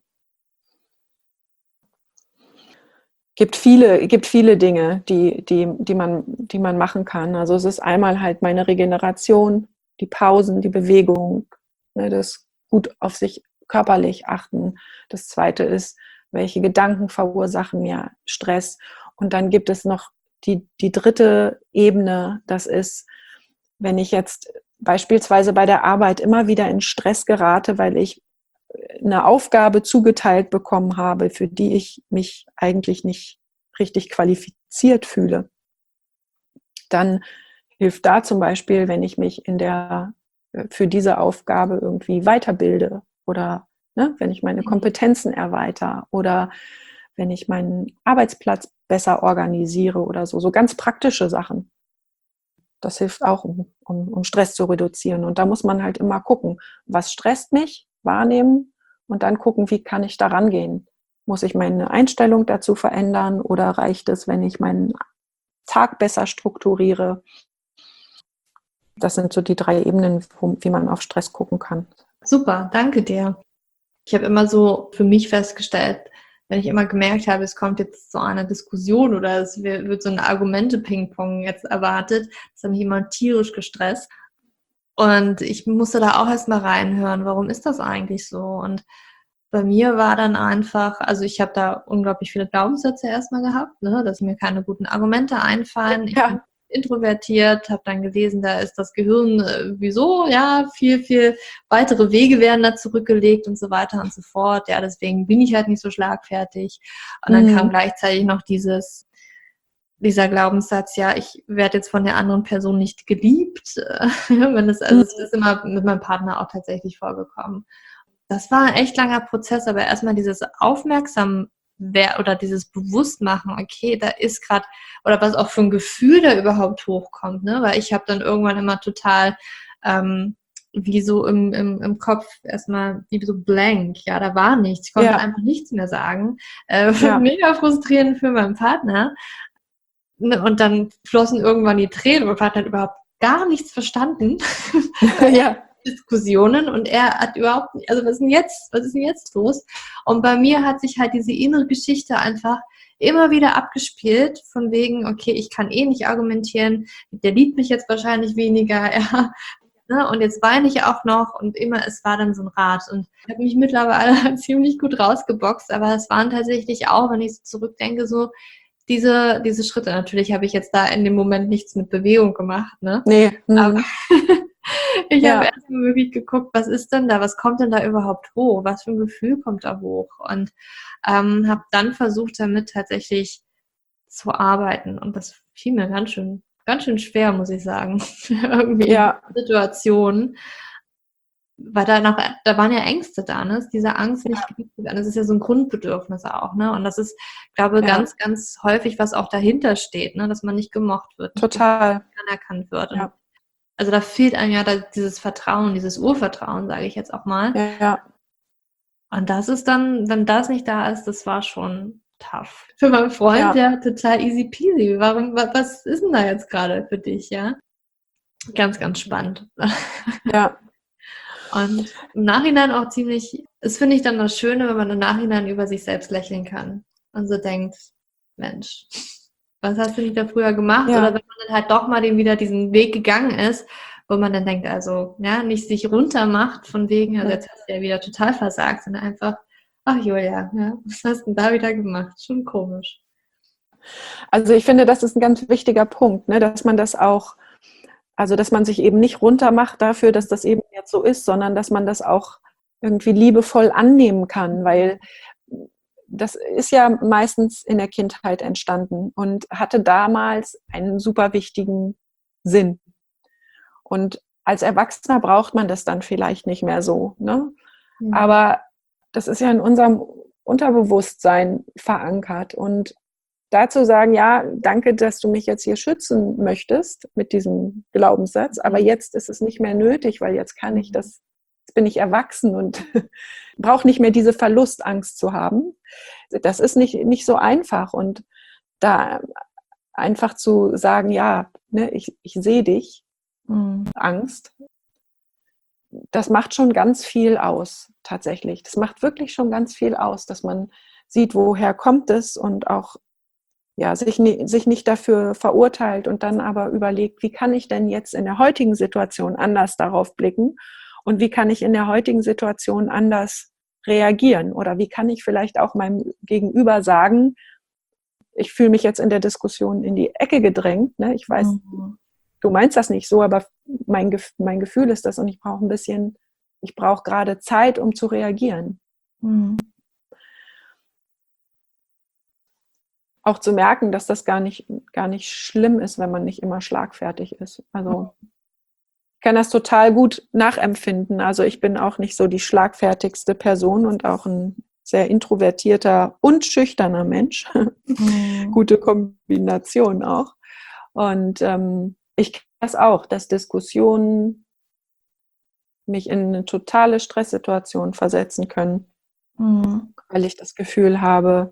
Speaker 2: Gibt viele, gibt viele Dinge, die, die, die, man, die man machen kann. Also es ist einmal halt meine Regeneration, die Pausen, die Bewegung, ne, das gut auf sich körperlich achten. Das zweite ist, welche Gedanken verursachen mir Stress. Und dann gibt es noch die, die dritte Ebene, das ist, wenn ich jetzt beispielsweise bei der Arbeit immer wieder in Stress gerate, weil ich eine Aufgabe zugeteilt bekommen habe, für die ich mich eigentlich nicht richtig qualifiziert fühle, dann hilft da zum Beispiel, wenn ich mich in der, für diese Aufgabe irgendwie weiterbilde oder ne, wenn ich meine Kompetenzen erweitere oder wenn ich meinen Arbeitsplatz besser organisiere oder so, so ganz praktische Sachen. Das hilft auch, um, um, um Stress zu reduzieren. Und da muss man halt immer gucken, was stresst mich, wahrnehmen und dann gucken, wie kann ich da rangehen. Muss ich meine Einstellung dazu verändern oder reicht es, wenn ich meinen Tag besser strukturiere? Das sind so die drei Ebenen, wie man auf Stress gucken kann.
Speaker 1: Super, danke dir. Ich habe immer so für mich festgestellt, wenn ich immer gemerkt habe, es kommt jetzt so eine Diskussion oder es wird so eine Argumente-Ping-Pong jetzt erwartet, das hat mich immer tierisch gestresst. Und ich musste da auch erstmal reinhören, warum ist das eigentlich so? Und bei mir war dann einfach, also ich habe da unglaublich viele Glaubenssätze erstmal gehabt, ne, dass mir keine guten Argumente einfallen. Ich
Speaker 2: ja.
Speaker 1: bin introvertiert, habe dann gelesen, da ist das Gehirn äh, wieso, ja, viel, viel weitere Wege werden da zurückgelegt und so weiter und so fort. Ja, deswegen bin ich halt nicht so schlagfertig. Und dann mhm. kam gleichzeitig noch dieses, dieser Glaubenssatz, ja, ich werde jetzt von der anderen Person nicht geliebt. Wenn es, also es ist immer mit meinem Partner auch tatsächlich vorgekommen. Das war ein echt langer Prozess, aber erstmal dieses Aufmerksam oder dieses Bewusstmachen, okay, da ist gerade, oder was auch für ein Gefühl da überhaupt hochkommt, ne? Weil ich habe dann irgendwann immer total ähm, wie so im, im, im Kopf erstmal wie so blank, ja, da war nichts, ich konnte ja. einfach nichts mehr sagen. Äh, ja. Mega frustrierend für meinen Partner. Und dann flossen irgendwann die Tränen und mein Partner hat überhaupt gar nichts verstanden. ja. Diskussionen und er hat überhaupt nicht, also was ist denn jetzt, was ist denn jetzt los? Und bei mir hat sich halt diese innere Geschichte einfach immer wieder abgespielt, von wegen, okay, ich kann eh nicht argumentieren, der liebt mich jetzt wahrscheinlich weniger, ja, ne? Und jetzt weine ich auch noch und immer, es war dann so ein Rad und ich habe mich mittlerweile ziemlich gut rausgeboxt, aber es waren tatsächlich auch, wenn ich so zurückdenke, so diese, diese Schritte. Natürlich habe ich jetzt da in dem Moment nichts mit Bewegung gemacht, ne?
Speaker 2: Nee. Mhm.
Speaker 1: Aber ich ja. habe erstmal wirklich geguckt, was ist denn da, was kommt denn da überhaupt hoch, was für ein Gefühl kommt da hoch und ähm, habe dann versucht, damit tatsächlich zu arbeiten und das fiel mir ganz schön, ganz schön schwer, muss ich sagen, irgendwie
Speaker 2: ja.
Speaker 1: in Situationen, weil da noch, da waren ja Ängste da, ne, diese Angst nicht geliebt zu werden, das ist ja so ein Grundbedürfnis auch, ne, und das ist, glaube ich, ja. ganz, ganz häufig, was auch dahinter steht, ne, dass man nicht gemocht wird,
Speaker 2: total
Speaker 1: nicht anerkannt wird und
Speaker 2: ja.
Speaker 1: also da fehlt einem ja da dieses Vertrauen, dieses Urvertrauen, sage ich jetzt auch mal.
Speaker 2: Ja.
Speaker 1: Und das ist dann, wenn das nicht da ist, das war schon tough. Für meinen Freund,
Speaker 2: Ja.
Speaker 1: ja, total easy peasy. Warum, wa- was ist denn da jetzt gerade für dich, ja? Ganz, ganz spannend.
Speaker 2: Ja.
Speaker 1: Und im Nachhinein auch ziemlich, das finde ich dann das Schöne, wenn man im Nachhinein über sich selbst lächeln kann und so denkt, Mensch, was hast du nicht da früher gemacht?
Speaker 2: Ja.
Speaker 1: Oder wenn man dann halt doch mal den, wieder diesen Weg gegangen ist, wo man dann denkt, also, ja, nicht sich runter macht von wegen, also jetzt hast du ja wieder total versagt, sondern einfach, ach Julia, ja, was hast du denn da wieder gemacht? Schon komisch.
Speaker 2: Also ich finde, das ist ein ganz wichtiger Punkt, ne, dass man das auch, also dass man sich eben nicht runtermacht dafür, dass das eben jetzt so ist, sondern dass man das auch irgendwie liebevoll annehmen kann, weil das ist ja meistens in der Kindheit entstanden und hatte damals einen super wichtigen Sinn. Und als Erwachsener braucht man das dann vielleicht nicht mehr so, ne?
Speaker 1: Mhm.
Speaker 2: Aber das ist ja in unserem Unterbewusstsein verankert. Und dazu sagen, ja, danke, dass du mich jetzt hier schützen möchtest mit diesem Glaubenssatz, aber jetzt ist es nicht mehr nötig, weil jetzt kann ich das, jetzt bin ich erwachsen und brauche nicht mehr diese Verlustangst zu haben. Das ist nicht, nicht so einfach. Und da einfach zu sagen, ja, ne, ich, ich sehe dich,
Speaker 1: Mhm.
Speaker 2: Angst, das macht schon ganz viel aus, tatsächlich. Das macht wirklich schon ganz viel aus, dass man sieht, woher kommt es und auch ja, sich, sich nicht dafür verurteilt und dann aber überlegt, wie kann ich denn jetzt in der heutigen Situation anders darauf blicken und wie kann ich in der heutigen Situation anders reagieren oder wie kann ich vielleicht auch meinem Gegenüber sagen, ich fühle mich jetzt in der Diskussion in die Ecke gedrängt, ne? Ich weiß,
Speaker 1: Mhm.
Speaker 2: du meinst das nicht so, aber mein, mein Gefühl ist das und ich brauche ein bisschen, ich brauche gerade Zeit, um zu reagieren.
Speaker 1: Mhm.
Speaker 2: Auch zu merken, dass das gar nicht, gar nicht schlimm ist, wenn man nicht immer schlagfertig ist. Also ich kann das total gut nachempfinden. Also ich bin auch nicht so die schlagfertigste Person und auch ein sehr introvertierter und schüchterner Mensch.
Speaker 1: Mhm.
Speaker 2: Gute Kombination auch. Und ähm, ich kenne das auch, dass Diskussionen mich in eine totale Stresssituation versetzen können,
Speaker 1: Mhm.
Speaker 2: weil ich das Gefühl habe,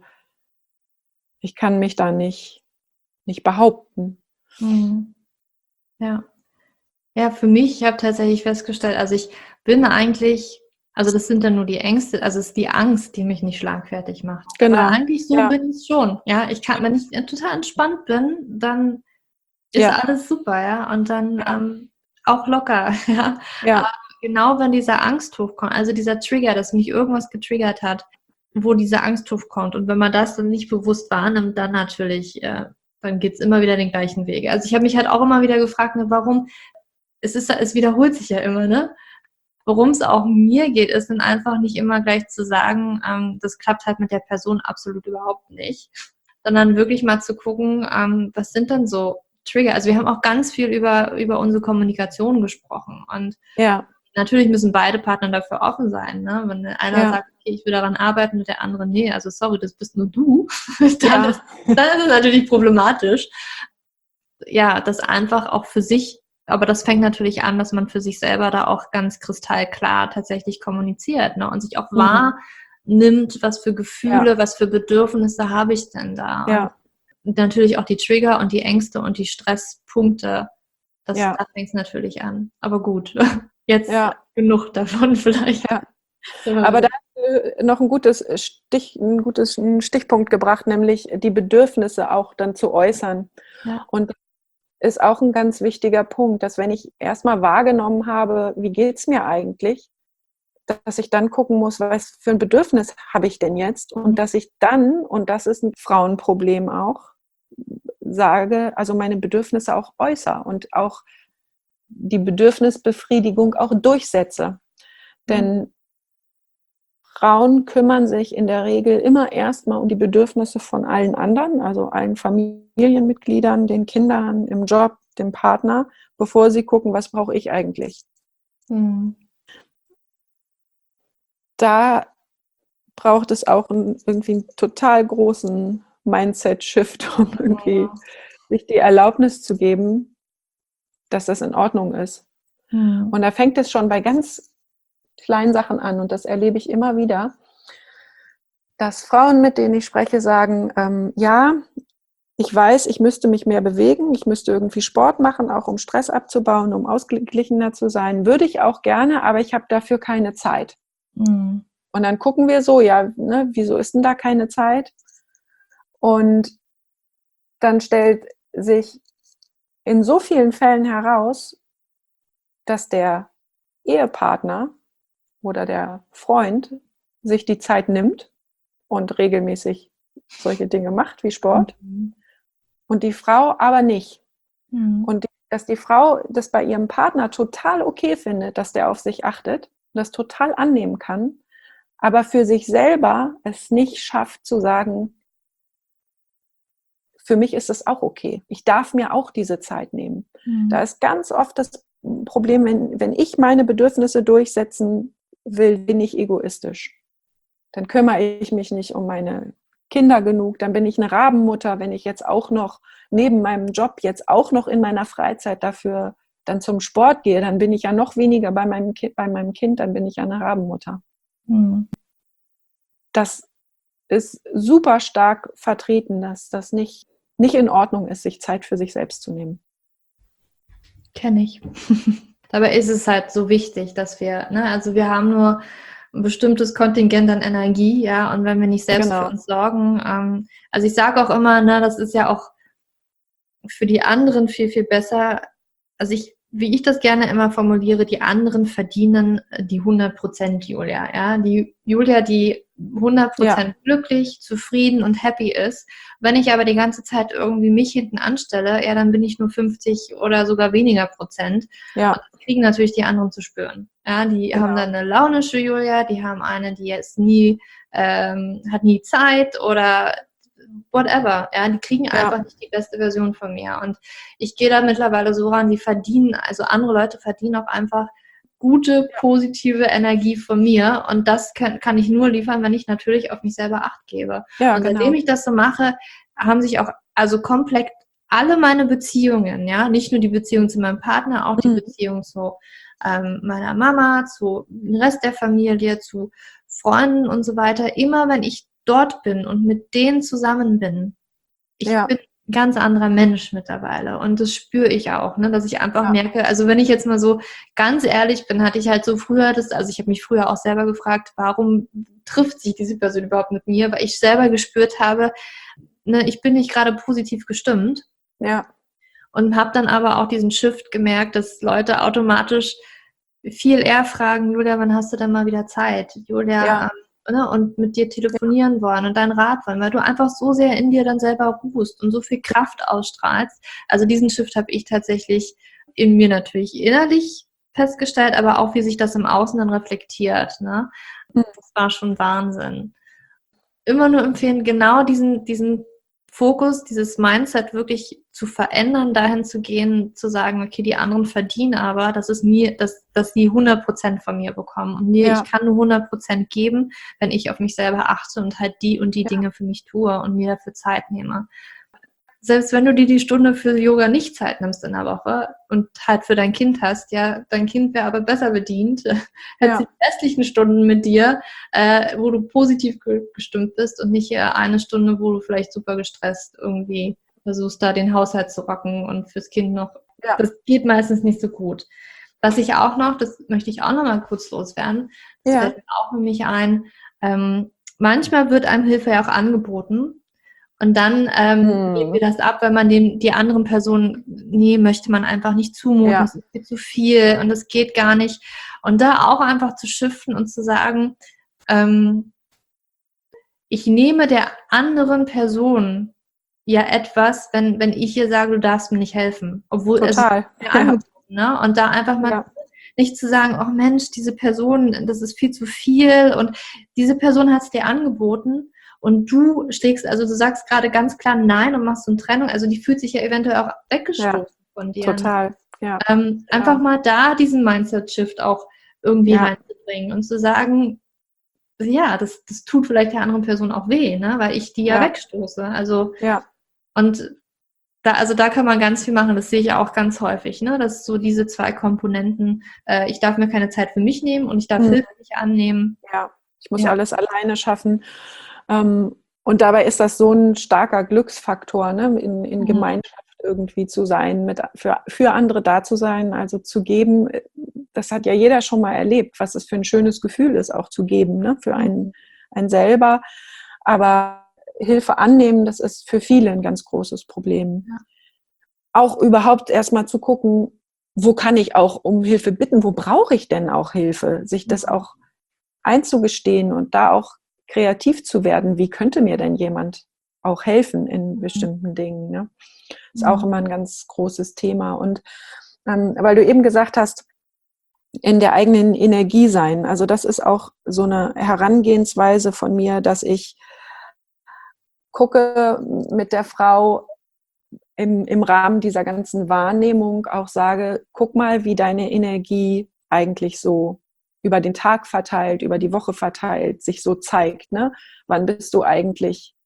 Speaker 2: ich kann mich da nicht, nicht behaupten.
Speaker 1: Mhm. Ja. Ja, für mich, ich habe tatsächlich festgestellt, also ich bin eigentlich, also das sind dann nur die Ängste, also es ist die Angst, die mich nicht schlagfertig macht.
Speaker 2: Genau.
Speaker 1: Aber eigentlich so
Speaker 2: Ja.
Speaker 1: bin ich schon. Ja, ich kann, wenn ich total entspannt bin, dann ist
Speaker 2: Ja.
Speaker 1: alles super, ja, und dann
Speaker 2: Ja.
Speaker 1: ähm, auch locker, ja.
Speaker 2: Ja.
Speaker 1: Aber genau wenn dieser Angst hochkommt, also dieser Trigger, dass mich irgendwas getriggert hat, wo diese Angst hochkommt und wenn man das dann nicht bewusst wahrnimmt, dann natürlich, äh, dann geht's immer wieder den gleichen Weg. Also ich habe mich halt auch immer wieder gefragt, ne, warum es ist, es wiederholt sich ja immer, ne? Worum es auch mir geht, ist dann einfach nicht immer gleich zu sagen, ähm, das klappt halt mit der Person absolut überhaupt nicht, sondern wirklich mal zu gucken, ähm, was sind denn so Trigger? Also wir haben auch ganz viel über, über unsere Kommunikation gesprochen und
Speaker 2: Ja.
Speaker 1: natürlich müssen beide Partner dafür offen sein, ne? Wenn einer
Speaker 2: Ja.
Speaker 1: sagt, okay, ich will daran arbeiten und der andere, nee, also sorry, das bist nur du, dann,
Speaker 2: Ja.
Speaker 1: ist, dann ist es natürlich problematisch. Ja, das einfach auch für sich, aber das fängt natürlich an, dass man für sich selber da auch ganz kristallklar tatsächlich kommuniziert, ne? Und sich auch
Speaker 2: Mhm.
Speaker 1: wahrnimmt, was für Gefühle,
Speaker 2: Ja.
Speaker 1: was für Bedürfnisse habe ich denn da?
Speaker 2: Ja.
Speaker 1: Und natürlich auch die Trigger und die Ängste und die Stresspunkte, das,
Speaker 2: Ja.
Speaker 1: da fängt es natürlich an. Aber gut, jetzt
Speaker 2: Ja.
Speaker 1: genug davon vielleicht.
Speaker 2: Ja. Aber da hast du noch ein gutes Stich, ein gutes Stichpunkt gebracht, nämlich die Bedürfnisse auch dann zu äußern.
Speaker 1: Ja.
Speaker 2: Und ist auch ein ganz wichtiger Punkt, dass wenn ich erstmal wahrgenommen habe, wie geht es mir eigentlich, dass ich dann gucken muss, was für ein Bedürfnis habe ich denn jetzt und dass ich dann, und das ist ein Frauenproblem auch, sage, also meine Bedürfnisse auch äußere und auch die Bedürfnisbefriedigung auch durchsetze. Denn Frauen kümmern sich in der Regel immer erstmal um die Bedürfnisse von allen anderen, also allen Familienmitgliedern, den Kindern, im Job, dem Partner, bevor sie gucken, was brauche ich eigentlich.
Speaker 1: Mhm.
Speaker 2: Da braucht es auch einen, irgendwie einen total großen Mindset-Shift, um irgendwie
Speaker 1: Ja.
Speaker 2: sich die Erlaubnis zu geben, dass das in Ordnung ist.
Speaker 1: Mhm.
Speaker 2: Und da fängt es schon bei ganz kleinen Sachen an und das erlebe ich immer wieder, dass Frauen, mit denen ich spreche, sagen, ähm, ja, ich weiß, ich müsste mich mehr bewegen, ich müsste irgendwie Sport machen, auch um Stress abzubauen, um ausgeglichener zu sein. Würde ich auch gerne, aber ich habe dafür keine Zeit. Mhm. Und dann gucken wir so, ja, ne, wieso ist denn da keine Zeit? Und dann stellt sich in so vielen Fällen heraus, dass der Ehepartner oder der Freund sich die Zeit nimmt und regelmäßig solche Dinge macht wie Sport. Mhm. Und die Frau aber nicht. Mhm. Und die, dass die Frau das bei ihrem Partner total okay findet, dass der auf sich achtet und das total annehmen kann, aber für sich selber es nicht schafft zu sagen, für mich ist es auch okay. Ich darf mir auch diese Zeit nehmen. Mhm. Da ist ganz oft das Problem, wenn, wenn ich meine Bedürfnisse durchsetzen will, bin ich egoistisch. Dann kümmere ich mich nicht um meine Kinder genug, dann bin ich eine Rabenmutter, wenn ich jetzt auch noch neben meinem Job jetzt auch noch in meiner Freizeit dafür dann zum Sport gehe, dann bin ich ja noch weniger bei meinem Kind, bei meinem Kind, dann bin ich ja eine Rabenmutter. Mhm. Das ist super stark vertreten, dass das nicht, nicht in Ordnung ist, sich Zeit für sich selbst zu nehmen.
Speaker 1: Kenne ich. Dabei ist es halt so wichtig, dass wir, ne, also wir haben nur ein bestimmtes Kontingent an Energie, ja, und wenn wir nicht selbst genau. für uns sorgen, ähm, also ich sage auch immer, ne, das ist ja auch für die anderen viel, viel besser, also ich, wie ich das gerne immer formuliere, die anderen verdienen die hundert Prozent Julia, ja, die Julia, die hundert Prozent ja. glücklich, zufrieden und happy ist. Wenn ich aber die ganze Zeit irgendwie mich hinten anstelle, ja, dann bin ich nur fünfzig oder sogar weniger Prozent. Ja. Und das kriegen natürlich die anderen zu spüren. Ja, die genau. haben dann eine launische Julia, die haben eine, die jetzt nie, ähm, hat nie Zeit oder whatever, ja, die kriegen ja. einfach nicht die beste Version von mir. Und ich gehe da mittlerweile so ran, die verdienen, also andere Leute verdienen auch einfach gute, positive Energie von mir. Und das kann, kann ich nur liefern, wenn ich natürlich auf mich selber Acht gebe. Ja, und seitdem genau. ich das so mache, haben sich auch also komplett alle meine Beziehungen, ja, nicht nur die Beziehung zu meinem Partner, auch die mhm. Beziehung zu ähm, meiner Mama, zu dem Rest der Familie, zu Freunden und so weiter. Immer wenn ich dort bin und mit denen zusammen bin, ich ja. bin ein ganz anderer Mensch mittlerweile und das spüre ich auch, ne, dass ich einfach ja. merke, also wenn ich jetzt mal so ganz ehrlich bin, hatte ich halt so früher das, also ich habe mich früher auch selber gefragt, warum trifft sich diese Person überhaupt mit mir, weil ich selber gespürt habe, ne, ich bin nicht gerade positiv gestimmt. Ja. Und habe dann aber auch diesen Shift gemerkt, dass Leute automatisch viel eher fragen, Julia, wann hast du denn mal wieder Zeit? Julia, ja. ähm, ne, und mit dir telefonieren ja. wollen und deinen Rat wollen, weil du einfach so sehr in dir dann selber ruhst und so viel Kraft ausstrahlst. Also diesen Shift habe ich tatsächlich in mir natürlich innerlich festgestellt, aber auch, wie sich das im Außen dann reflektiert. Ne? Mhm. Das war schon Wahnsinn. Immer nur empfehlen, genau diesen, diesen Fokus, dieses Mindset wirklich zu verändern, dahin zu gehen, zu sagen, okay, die anderen verdienen aber, dass es mir, dass, dass die hundert Prozent von mir bekommen. Und mir, ja. ich kann nur hundert Prozent geben, wenn ich auf mich selber achte und halt die und die ja. Dinge für mich tue und mir dafür Zeit nehme. Selbst wenn du dir die Stunde für Yoga nicht Zeit nimmst in der Woche und halt für dein Kind hast, ja, dein Kind wäre aber besser bedient, hätte ja. die restlichen Stunden mit dir, äh, wo du positiv gestimmt bist und nicht hier eine Stunde, wo du vielleicht super gestresst irgendwie versuchst, da den Haushalt zu rocken und fürs Kind noch, ja. das geht meistens nicht so gut. Was ich auch noch, das möchte ich auch noch mal kurz loswerden, das ja. fällt mir auch nämlich ein, ähm, manchmal wird einem Hilfe ja auch angeboten. Und dann ähm, hm. nehmen wir das ab, weil man den, die anderen Personen, nee, möchte man einfach nicht zumuten, ja. es ist viel zu viel und es geht gar nicht. Und da auch einfach zu shiften und zu sagen, ähm, ich nehme der anderen Person ja etwas, wenn, wenn ich ihr sage, du darfst mir nicht helfen. Obwohl
Speaker 2: Total.
Speaker 1: es ist angeboten, ne? Und da einfach mal ja. nicht zu sagen, oh Mensch, diese Person, das ist viel zu viel und diese Person hat es dir angeboten. Und du schlägst, also du sagst gerade ganz klar Nein und machst so eine Trennung, also die fühlt sich ja eventuell auch weggestoßen ja, von dir.
Speaker 2: Total, ja.
Speaker 1: Ähm, ja. Einfach mal da diesen Mindset-Shift auch irgendwie ja. reinzubringen und zu sagen, ja, das, das tut vielleicht der anderen Person auch weh, ne, weil ich die ja, ja wegstoße. Also, ja. und da, also da kann man ganz viel machen, das sehe ich auch ganz häufig, ne, dass so diese zwei Komponenten, äh, ich darf mir keine Zeit für mich nehmen und ich darf hm. Hilfe nicht annehmen.
Speaker 2: Ja, ich muss ja. alles alleine schaffen. Ähm, und dabei ist das so ein starker Glücksfaktor, ne? in, in
Speaker 1: Mhm.
Speaker 2: Gemeinschaft irgendwie zu sein, mit, für, für andere da zu sein, also zu geben. Das hat ja jeder schon mal erlebt, was es für ein schönes Gefühl ist, auch zu geben, ne? Für einen, einen selber. Aber Hilfe annehmen, das ist für viele ein ganz großes Problem.
Speaker 1: Ja.
Speaker 2: Auch überhaupt erstmal zu gucken, wo kann ich auch um Hilfe bitten, wo brauche ich denn auch Hilfe, sich das auch einzugestehen und da auch kreativ zu werden, wie könnte mir denn jemand auch helfen in bestimmten Dingen, ne? Ist auch immer ein ganz großes Thema. Und ähm, weil du eben gesagt hast, in der eigenen Energie sein, also das ist auch so eine Herangehensweise von mir, dass ich gucke mit der Frau im, im Rahmen dieser ganzen Wahrnehmung auch sage, guck mal, wie deine Energie eigentlich so über den Tag verteilt, über die Woche verteilt, sich so zeigt. Ne? Wann bist du eigentlich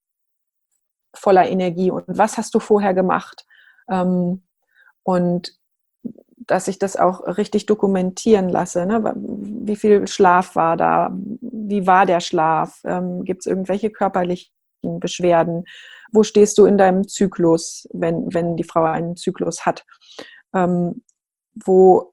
Speaker 2: voller Energie und was hast du vorher gemacht? Ähm, und dass ich das auch richtig dokumentieren lasse. Ne? Wie viel Schlaf war da? Wie war der Schlaf? Ähm, gibt es irgendwelche körperlichen Beschwerden? Wo stehst du in deinem Zyklus, wenn, wenn die Frau einen Zyklus hat? Ähm, wo,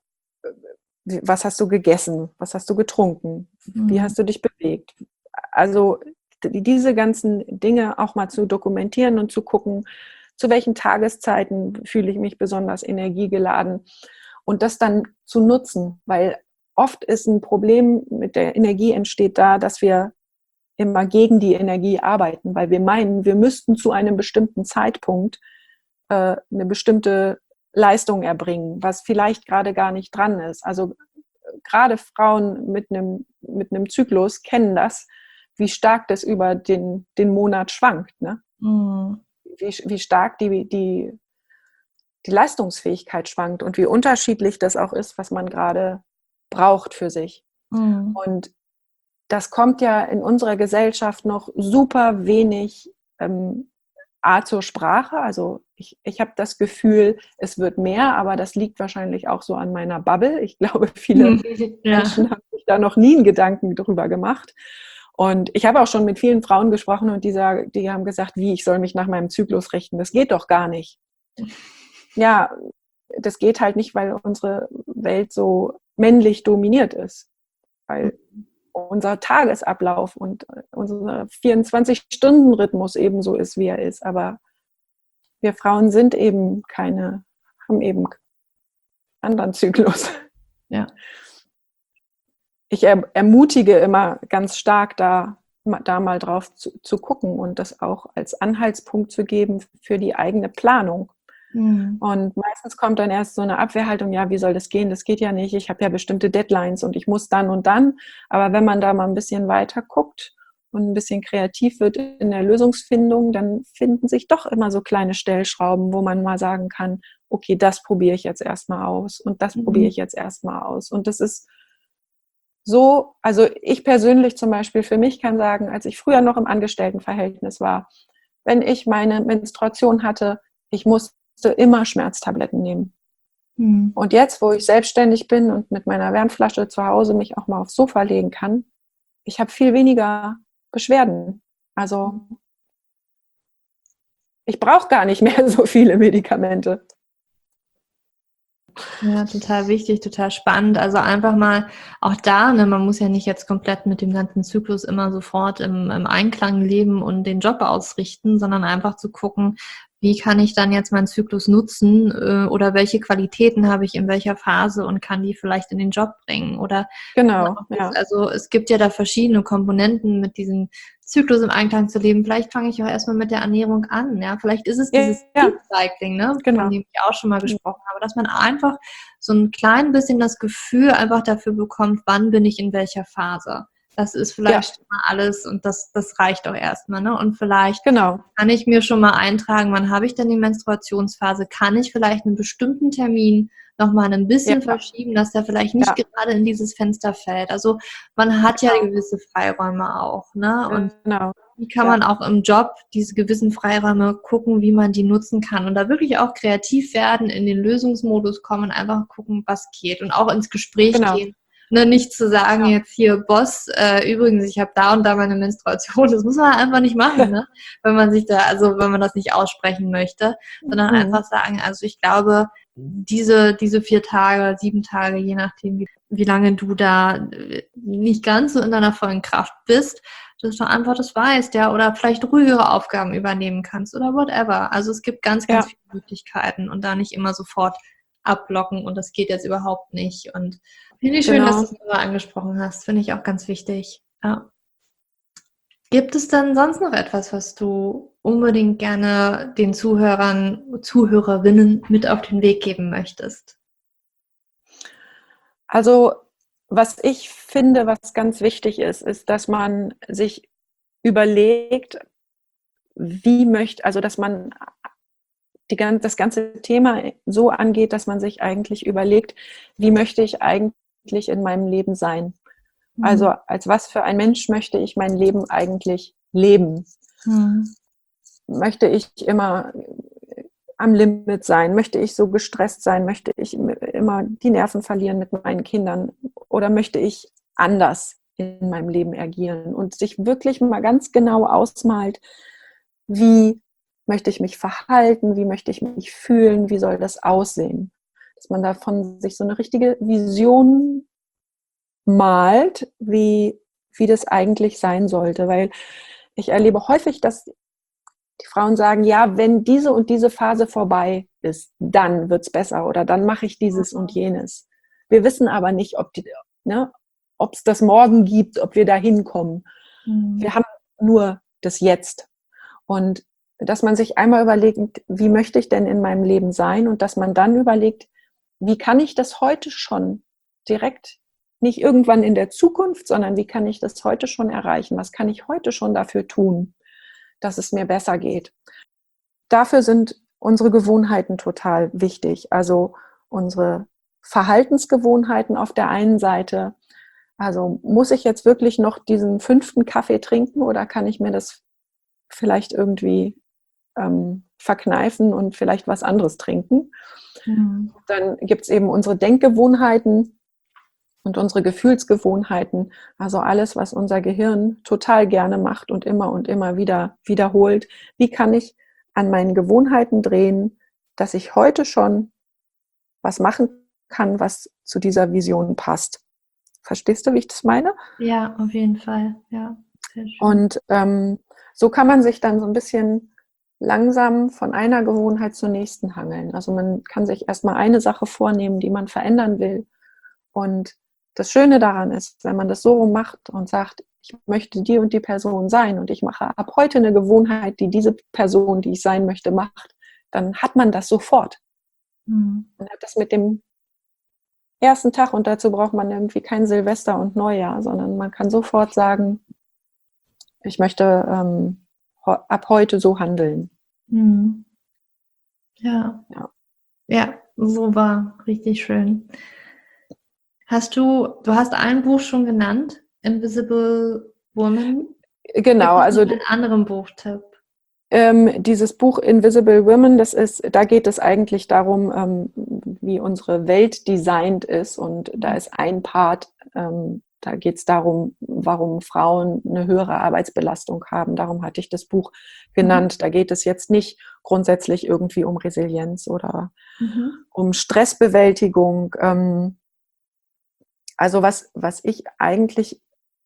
Speaker 2: was hast du gegessen? Was hast du getrunken? Wie hast du dich bewegt? Also diese ganzen Dinge auch mal zu dokumentieren und zu gucken, zu welchen Tageszeiten fühle ich mich besonders energiegeladen und das dann zu nutzen, weil oft ist ein Problem mit der Energie entsteht da, dass wir immer gegen die Energie arbeiten, weil wir meinen, wir müssten zu einem bestimmten Zeitpunkt äh, eine bestimmte Leistung erbringen, was vielleicht gerade gar nicht dran ist. Also gerade Frauen mit einem, mit einem Zyklus kennen das, wie stark das über den, den Monat schwankt. Ne? Mhm. Wie, wie stark die, die, die Leistungsfähigkeit schwankt und wie unterschiedlich das auch ist, was man gerade braucht für sich. Mhm. Und das kommt ja in unserer Gesellschaft noch super wenig ähm, A zur Sprache. Also ich, ich habe das Gefühl, es wird mehr, aber das liegt wahrscheinlich auch so an meiner Bubble. Ich glaube, viele ja. Menschen haben sich da noch nie einen Gedanken drüber gemacht. Und ich habe auch schon mit vielen Frauen gesprochen und die, sag, die haben gesagt, wie, ich soll mich nach meinem Zyklus richten. Das geht doch gar nicht. Ja, das geht halt nicht, weil unsere Welt so männlich dominiert ist. Weil unser Tagesablauf und unser vierundzwanzig-Stunden-Rhythmus ebenso ist, wie er ist. Aber wir Frauen sind eben keine, haben eben einen anderen Zyklus. Ja. Ich er, ermutige immer ganz stark, da, da mal drauf zu, zu gucken und das auch als Anhaltspunkt zu geben für die eigene Planung. Mhm. Und meistens kommt dann erst so eine Abwehrhaltung, ja, wie soll das gehen? Das geht ja nicht, ich habe ja bestimmte Deadlines und ich muss dann und dann. Aber wenn man da mal ein bisschen weiter guckt und ein bisschen kreativ wird in der Lösungsfindung, dann finden sich doch immer so kleine Stellschrauben, wo man mal sagen kann, okay, das probiere ich jetzt erstmal aus und das mhm. probiere ich jetzt erstmal aus. Und das ist so, also ich persönlich zum Beispiel für mich kann sagen, als ich früher noch im Angestelltenverhältnis war, wenn ich meine Menstruation hatte, ich musste immer Schmerztabletten nehmen. Mhm. Und jetzt, wo ich selbstständig bin und mit meiner Wärmflasche zu Hause mich auch mal aufs Sofa legen kann, ich habe viel weniger Beschwerden. Also ich brauche gar nicht mehr so viele Medikamente.
Speaker 1: Ja, total wichtig, total spannend. Also einfach mal auch da, ne, man muss ja nicht jetzt komplett mit dem ganzen Zyklus immer sofort im, im Einklang leben und den Job ausrichten, sondern einfach zu gucken, wie kann ich dann jetzt meinen Zyklus nutzen äh, oder welche Qualitäten habe ich in welcher Phase und kann die vielleicht in den Job bringen oder
Speaker 2: genau. Ja.
Speaker 1: Also es gibt ja da verschiedene Komponenten mit diesem Zyklus im Einklang zu leben. Vielleicht fange ich auch erstmal mit der Ernährung an. Ja, vielleicht ist es dieses
Speaker 2: ja.
Speaker 1: Cycling, ne,
Speaker 2: genau.
Speaker 1: von dem ich auch schon mal gesprochen habe, dass man einfach so ein klein bisschen das Gefühl einfach dafür bekommt, wann bin ich in welcher Phase. Das ist vielleicht ja. schon mal alles und das, das reicht auch erstmal. Ne? Und vielleicht
Speaker 2: genau.
Speaker 1: kann ich mir schon mal eintragen, wann habe ich denn die Menstruationsphase? Kann ich vielleicht einen bestimmten Termin nochmal ein bisschen ja. verschieben, dass der vielleicht nicht ja. gerade in dieses Fenster fällt? Also man hat genau. ja gewisse Freiräume auch. Ne? Und
Speaker 2: genau.
Speaker 1: wie kann man auch im Job diese gewissen Freiräume gucken, wie man die nutzen kann und da wirklich auch kreativ werden, in den Lösungsmodus kommen, einfach gucken, was geht und auch ins Gespräch
Speaker 2: genau.
Speaker 1: gehen. Ne, nicht zu sagen
Speaker 2: Ja.
Speaker 1: jetzt hier, Boss, äh, übrigens, ich habe da und da meine Menstruation. Das muss man einfach nicht machen, ne? Wenn man sich da, also wenn man das nicht aussprechen möchte, sondern
Speaker 2: Mhm.
Speaker 1: einfach sagen, also ich glaube, diese, diese vier Tage, sieben Tage, je nachdem, wie, wie lange du da äh, nicht ganz so in deiner vollen Kraft bist, dass du einfach das weißt, ja, oder vielleicht ruhigere Aufgaben übernehmen kannst oder whatever. Also es gibt ganz, ganz
Speaker 2: Ja,
Speaker 1: viele Möglichkeiten und da nicht immer sofort abblocken und das geht jetzt überhaupt nicht. Und finde ich schön, dass du
Speaker 2: genau.
Speaker 1: es nochmal angesprochen hast. Finde ich auch ganz wichtig. Ja. Gibt es dann sonst noch etwas, was du unbedingt gerne den Zuhörern, Zuhörerinnen mit auf den Weg geben möchtest?
Speaker 2: Also, was ich finde, was ganz wichtig ist, ist, dass man sich überlegt, wie möchte, also dass man die, das ganze Thema so angeht, dass man sich eigentlich überlegt, wie möchte ich eigentlich in meinem Leben sein? Also
Speaker 1: Hm.
Speaker 2: als was für ein Mensch möchte ich mein Leben eigentlich leben?
Speaker 1: Hm.
Speaker 2: Möchte ich immer am Limit sein? Möchte ich so gestresst sein? Möchte ich immer die Nerven verlieren mit meinen Kindern? Oder möchte ich anders in meinem Leben agieren? Und sich wirklich mal ganz genau ausmalt, wie möchte ich mich verhalten? Wie möchte ich mich fühlen? Wie soll das aussehen? Dass man davon sich so eine richtige Vision malt, wie, wie das eigentlich sein sollte. Weil ich erlebe häufig, dass die Frauen sagen, ja, wenn diese und diese Phase vorbei ist, dann wird es besser oder dann mache ich dieses und jenes. Wir wissen aber nicht, ob die, ne, ob es das morgen gibt, ob wir da hinkommen.
Speaker 1: Hm.
Speaker 2: Wir haben nur das Jetzt. Und dass man sich einmal überlegt, wie möchte ich denn in meinem Leben sein? Und dass man dann überlegt, wie kann ich das heute schon direkt, nicht irgendwann in der Zukunft, sondern wie kann ich das heute schon erreichen? Was kann ich heute schon dafür tun, dass es mir besser geht? Dafür sind unsere Gewohnheiten total wichtig. Also unsere Verhaltensgewohnheiten auf der einen Seite. Also muss ich jetzt wirklich noch diesen fünften Kaffee trinken oder kann ich mir das vielleicht irgendwie ähm, verkneifen und vielleicht was anderes trinken?
Speaker 1: Hm.
Speaker 2: Dann gibt es eben unsere Denkgewohnheiten und unsere Gefühlsgewohnheiten, also alles, was unser Gehirn total gerne macht und immer und immer wieder wiederholt. Wie kann ich an meinen Gewohnheiten drehen, dass ich heute schon was machen kann, was zu dieser Vision passt? Verstehst du, wie ich das meine?
Speaker 1: Ja, auf jeden Fall. Ja, sehr schön.
Speaker 2: Und ähm, so kann man sich dann so ein bisschen langsam von einer Gewohnheit zur nächsten hangeln. Also man kann sich erstmal eine Sache vornehmen, die man verändern will. Und das Schöne daran ist, wenn man das so rum macht und sagt, ich möchte die und die Person sein und ich mache ab heute eine Gewohnheit, die diese Person, die ich sein möchte, macht, dann hat man das sofort.
Speaker 1: Hm.
Speaker 2: Man hat das mit dem ersten Tag und dazu braucht man irgendwie kein Silvester und Neujahr, sondern man kann sofort sagen, ich möchte ähm, ab heute so handeln.
Speaker 1: Hm. Ja.
Speaker 2: Ja.
Speaker 1: Ja, so war richtig schön. Hast du, du hast ein Buch schon genannt, Invisible Woman.
Speaker 2: Genau,
Speaker 1: Gibt es noch
Speaker 2: also
Speaker 1: einen anderen Buchtipp?
Speaker 2: ähm, dieses Buch Invisible Women, das ist, da geht es eigentlich darum, ähm, wie unsere Welt designt ist. Und da ist ein Part, ähm, da geht es darum, warum Frauen eine höhere Arbeitsbelastung haben. Darum hatte ich das Buch genannt. Da geht es jetzt nicht grundsätzlich irgendwie um Resilienz oder
Speaker 1: Mhm.
Speaker 2: um Stressbewältigung. Ähm, also was, was ich eigentlich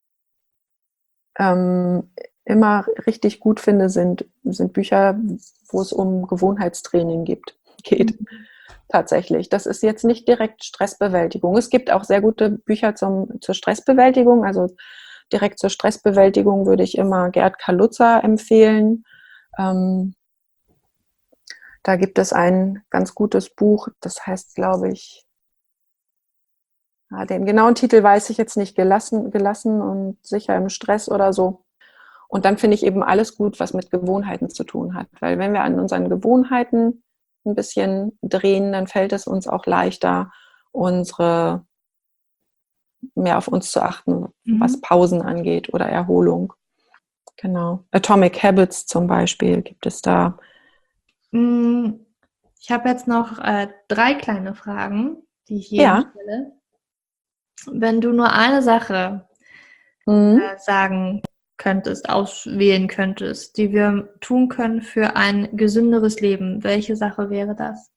Speaker 2: ähm, immer richtig gut finde, sind, sind Bücher, wo es um Gewohnheitstraining gibt, geht.
Speaker 1: Mhm.
Speaker 2: Tatsächlich. Das ist jetzt nicht direkt Stressbewältigung. Es gibt auch sehr gute Bücher zum, zur Stressbewältigung. Also direkt zur Stressbewältigung würde ich immer Gerd Kaluza empfehlen. Ähm, da gibt es ein ganz gutes Buch, das heißt, glaube ich, ja, den genauen Titel weiß ich jetzt nicht, gelassen, gelassen und sicher im Stress oder so. Und dann finde ich eben alles gut, was mit Gewohnheiten zu tun hat. Weil wenn wir an unseren Gewohnheiten ein bisschen drehen, dann fällt es uns auch leichter, unsere mehr auf uns zu achten, was
Speaker 1: Mhm.
Speaker 2: Pausen angeht oder Erholung. Genau. Atomic Habits zum Beispiel gibt es da.
Speaker 1: Mm, Ich habe jetzt noch äh, drei kleine Fragen, die ich jedem
Speaker 2: Ja,
Speaker 1: stelle. Wenn du nur eine Sache
Speaker 2: Mhm.
Speaker 1: äh, sagen könntest, auswählen könntest, die wir tun können für ein gesünderes Leben, welche Sache wäre das?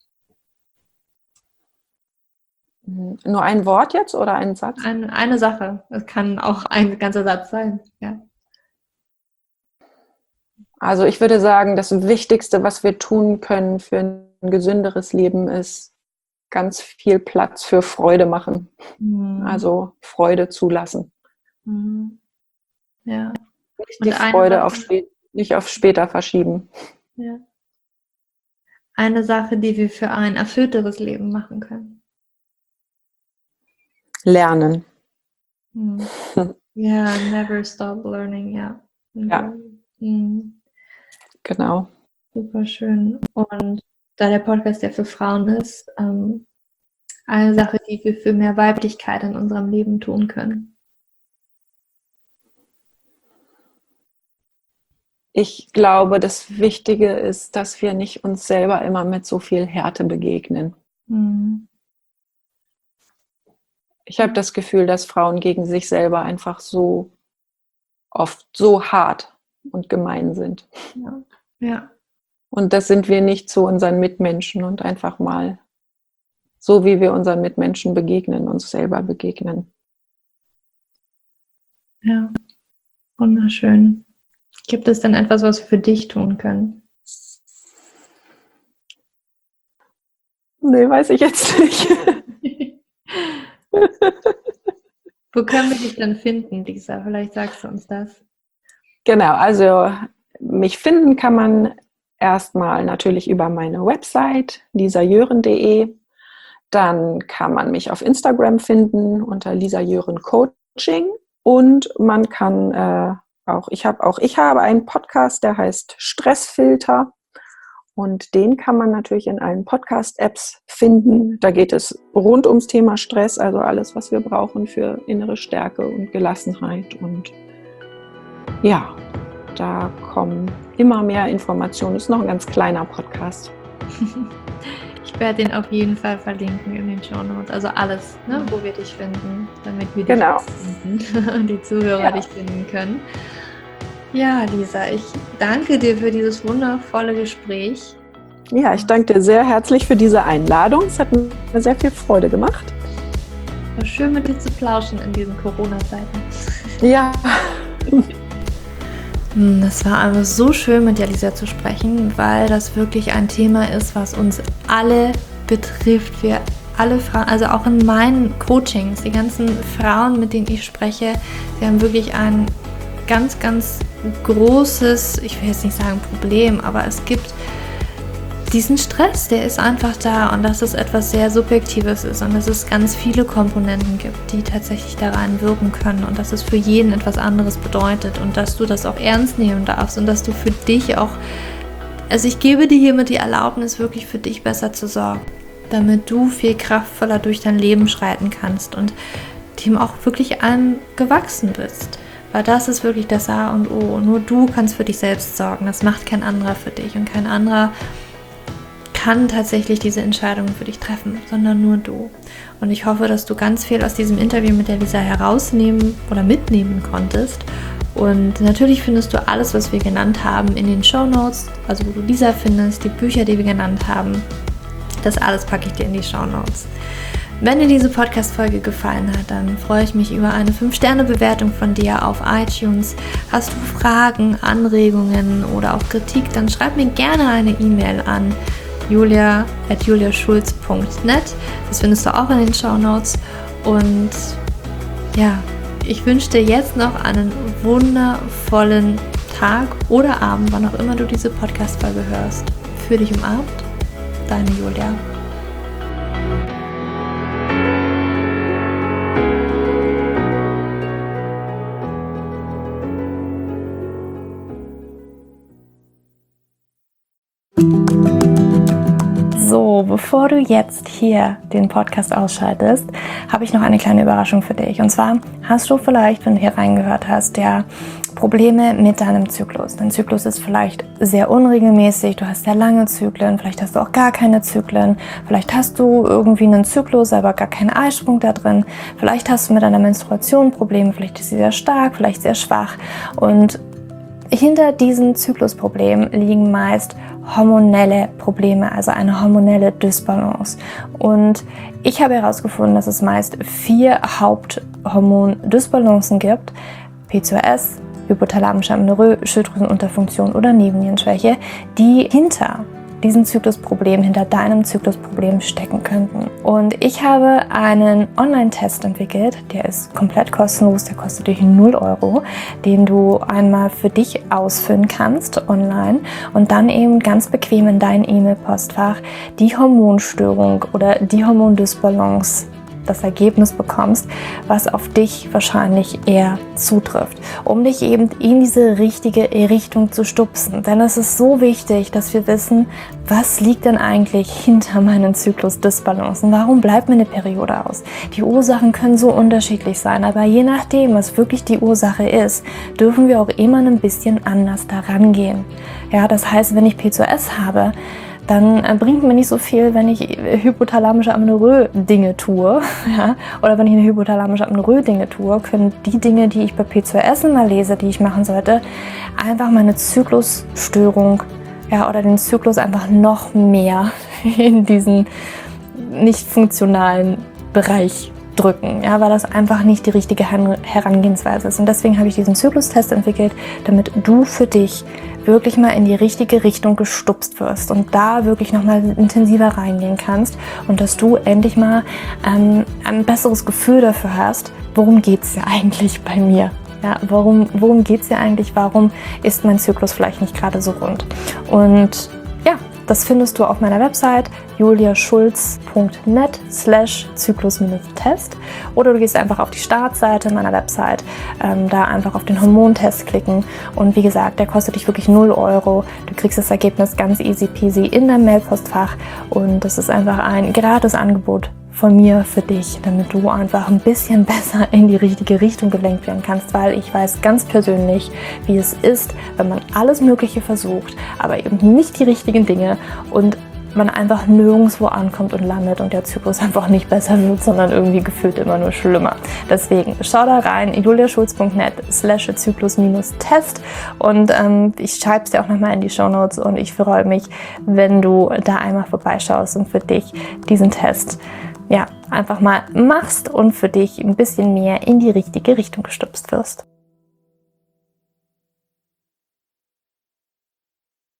Speaker 2: Nur ein Wort jetzt oder ein Satz?
Speaker 1: Ein, eine Sache. Es kann auch ein ganzer Satz sein. Ja.
Speaker 2: Also ich würde sagen, das Wichtigste, was wir tun können für ein gesünderes Leben, ist ganz viel Platz für Freude machen.
Speaker 1: Mhm.
Speaker 2: Also Freude zulassen.
Speaker 1: Mhm. Ja.
Speaker 2: Nicht
Speaker 1: Und
Speaker 2: die
Speaker 1: eine
Speaker 2: Freude
Speaker 1: Sache,
Speaker 2: auf spä- nicht auf später verschieben.
Speaker 1: ja. Eine Sache, die wir für ein erfüllteres Leben machen können.
Speaker 2: Lernen.
Speaker 1: Mhm. Ja, never stop learning, ja.
Speaker 2: Ja.
Speaker 1: Mhm.
Speaker 2: Genau.
Speaker 1: Super schön. Und da der Podcast ja für Frauen ist, ähm, eine Sache, die wir für mehr Weiblichkeit in unserem Leben tun können.
Speaker 2: Ich glaube, das Wichtige ist, dass wir nicht uns selber immer mit so viel Härte begegnen.
Speaker 1: Mhm.
Speaker 2: Ich habe das Gefühl, dass Frauen gegen sich selber einfach so oft so hart und gemein sind.
Speaker 1: Ja. Ja.
Speaker 2: Und das sind wir nicht zu unseren Mitmenschen und einfach mal so, wie wir unseren Mitmenschen begegnen, uns selber begegnen.
Speaker 1: Ja. Wunderschön. Gibt es denn etwas, was wir für dich tun können?
Speaker 2: Nee, weiß ich jetzt nicht.
Speaker 1: Wo können wir dich denn finden, Lisa? Vielleicht sagst du uns das.
Speaker 2: Genau, also mich finden kann man erstmal natürlich über meine Website lisajören punkt de. Dann kann man mich auf Instagram finden unter Lisa Jören Coaching. Und man kann äh, auch, ich habe auch, ich habe einen Podcast, der heißt Stressfilter. Und den kann man natürlich in allen Podcast-Apps finden. Da geht es rund ums Thema Stress, also alles, was wir brauchen für innere Stärke und Gelassenheit. Und ja, da kommen immer mehr Informationen. Ist noch ein ganz kleiner Podcast.
Speaker 1: Ich werde den auf jeden Fall verlinken in den Shownotes. Also alles, ne, wo wir dich finden, damit wir
Speaker 2: Genau.
Speaker 1: dich finden und die Zuhörer
Speaker 2: Ja.
Speaker 1: dich finden können. Ja, Lisa, ich danke dir für dieses wundervolle Gespräch.
Speaker 2: Ja, ich danke dir sehr herzlich für diese Einladung. Es hat mir sehr viel Freude gemacht.
Speaker 1: War schön, mit dir zu plauschen in diesen Corona-Zeiten.
Speaker 2: Ja.
Speaker 1: Es war einfach so schön, mit dir, Lisa, zu sprechen, weil das wirklich ein Thema ist, was uns alle betrifft. Wir alle Frauen, also auch in meinen Coachings, die ganzen Frauen, mit denen ich spreche, sie haben wirklich ein ganz, ganz großes, ich will jetzt nicht sagen Problem, aber es gibt diesen Stress, der ist einfach da und dass es etwas sehr Subjektives ist und dass es ganz viele Komponenten gibt, die tatsächlich da rein wirken können und dass es für jeden etwas anderes bedeutet und dass du das auch ernst nehmen darfst und dass du für dich auch, also ich gebe dir hiermit die Erlaubnis, wirklich für dich besser zu sorgen, damit du viel kraftvoller durch dein Leben schreiten kannst und dem auch wirklich allem gewachsen bist. Weil das ist wirklich das A und O. Nur du kannst für dich selbst sorgen. Das macht kein anderer für dich und kein anderer kann tatsächlich diese Entscheidungen für dich treffen, sondern nur du. Und ich hoffe, dass du ganz viel aus diesem Interview mit der Lisa herausnehmen oder mitnehmen konntest. Und natürlich findest du alles, was wir genannt haben, in den Shownotes, also wo du Lisa findest, die Bücher, die wir genannt haben. Das alles packe ich dir in die Shownotes. Wenn dir diese Podcast-Folge gefallen hat, dann freue ich mich über eine fünf Sterne Bewertung von dir auf iTunes. Hast du Fragen, Anregungen oder auch Kritik, dann schreib mir gerne eine E-Mail an julia at juliaschulz punkt net. Das findest du auch in den Shownotes. Und ja, ich wünsche dir jetzt noch einen wundervollen Tag oder Abend, wann auch immer du diese Podcast-Folge hörst. Für dich umarmt, deine Julia. So, bevor du jetzt hier den Podcast ausschaltest, habe ich noch eine kleine Überraschung für dich. Und zwar hast du vielleicht, wenn du hier reingehört hast, ja Probleme mit deinem Zyklus. Dein Zyklus ist vielleicht sehr unregelmäßig, du hast sehr lange Zyklen, vielleicht hast du auch gar keine Zyklen, vielleicht hast du irgendwie einen Zyklus, aber gar keinen Eisprung da drin, vielleicht hast du mit deiner Menstruation Probleme, vielleicht ist sie sehr stark, vielleicht sehr schwach. Und hinter diesen Zyklusproblemen liegen meist hormonelle Probleme, also eine hormonelle Dysbalance. Und ich habe herausgefunden, dass es meist vier Haupthormon-Dysbalancen gibt: P C O S, hypothalamische Amenorrhoe, Schilddrüsenunterfunktion oder Nebennierenschwäche, die hinter diesen Zyklusproblem, hinter deinem Zyklusproblem stecken könnten. Und ich habe einen Online-Test entwickelt, der ist komplett kostenlos, der kostet dich null Euro, den du einmal für dich ausfüllen kannst online und dann eben ganz bequem in dein E-Mail-Postfach die Hormonstörung oder die Hormondysbalance, das Ergebnis bekommst, was auf dich wahrscheinlich eher zutrifft, um dich eben in diese richtige Richtung zu stupsen. Denn es ist so wichtig, dass wir wissen, was liegt denn eigentlich hinter meinen Zyklusdysbalancen? Warum bleibt mir eine Periode aus? Die Ursachen können so unterschiedlich sein, aber je nachdem, was wirklich die Ursache ist, dürfen wir auch immer ein bisschen anders daran gehen. Ja, das heißt, wenn ich P C O S habe, dann bringt mir nicht so viel, wenn ich hypothalamische Amenorrhoe Dinge tue, ja, oder wenn ich eine hypothalamische Amenorrhoe Dinge tue, können die Dinge, die ich bei P C O S immer lese, die ich machen sollte, einfach meine Zyklusstörung, ja, oder den Zyklus einfach noch mehr in diesen nicht funktionalen Bereich drücken, ja, weil das einfach nicht die richtige Herangehensweise ist. Und deswegen habe ich diesen Zyklustest entwickelt, damit du für dich wirklich mal in die richtige Richtung gestupst wirst und da wirklich nochmal intensiver reingehen kannst und dass du endlich mal ähm, ein besseres Gefühl dafür hast, worum geht es ja eigentlich bei mir? Ja, warum worum geht es ja eigentlich? Warum ist mein Zyklus vielleicht nicht gerade so rund? Und ja, das findest du auf meiner Website juliaschulz punkt net slash zyklus-test oder du gehst einfach auf die Startseite meiner Website, ähm, da einfach auf den Hormontest klicken und wie gesagt, der kostet dich wirklich null Euro. Du kriegst das Ergebnis ganz easy peasy in deinem Mailpostfach und das ist einfach ein gratis Angebot von mir für dich, damit du einfach ein bisschen besser in die richtige Richtung gelenkt werden kannst, weil ich weiß ganz persönlich, wie es ist, wenn man alles Mögliche versucht, aber eben nicht die richtigen Dinge und man einfach nirgendwo ankommt und landet und der Zyklus einfach nicht besser wird, sondern irgendwie gefühlt immer nur schlimmer. Deswegen schau da rein, juliaschulz punkt net slash zyklus-test und ähm, ich schreibe es dir auch nochmal in die Shownotes und ich freue mich, wenn du da einmal vorbeischaust und für dich diesen Test ja, einfach mal machst und für dich ein bisschen mehr in die richtige Richtung gestupst wirst.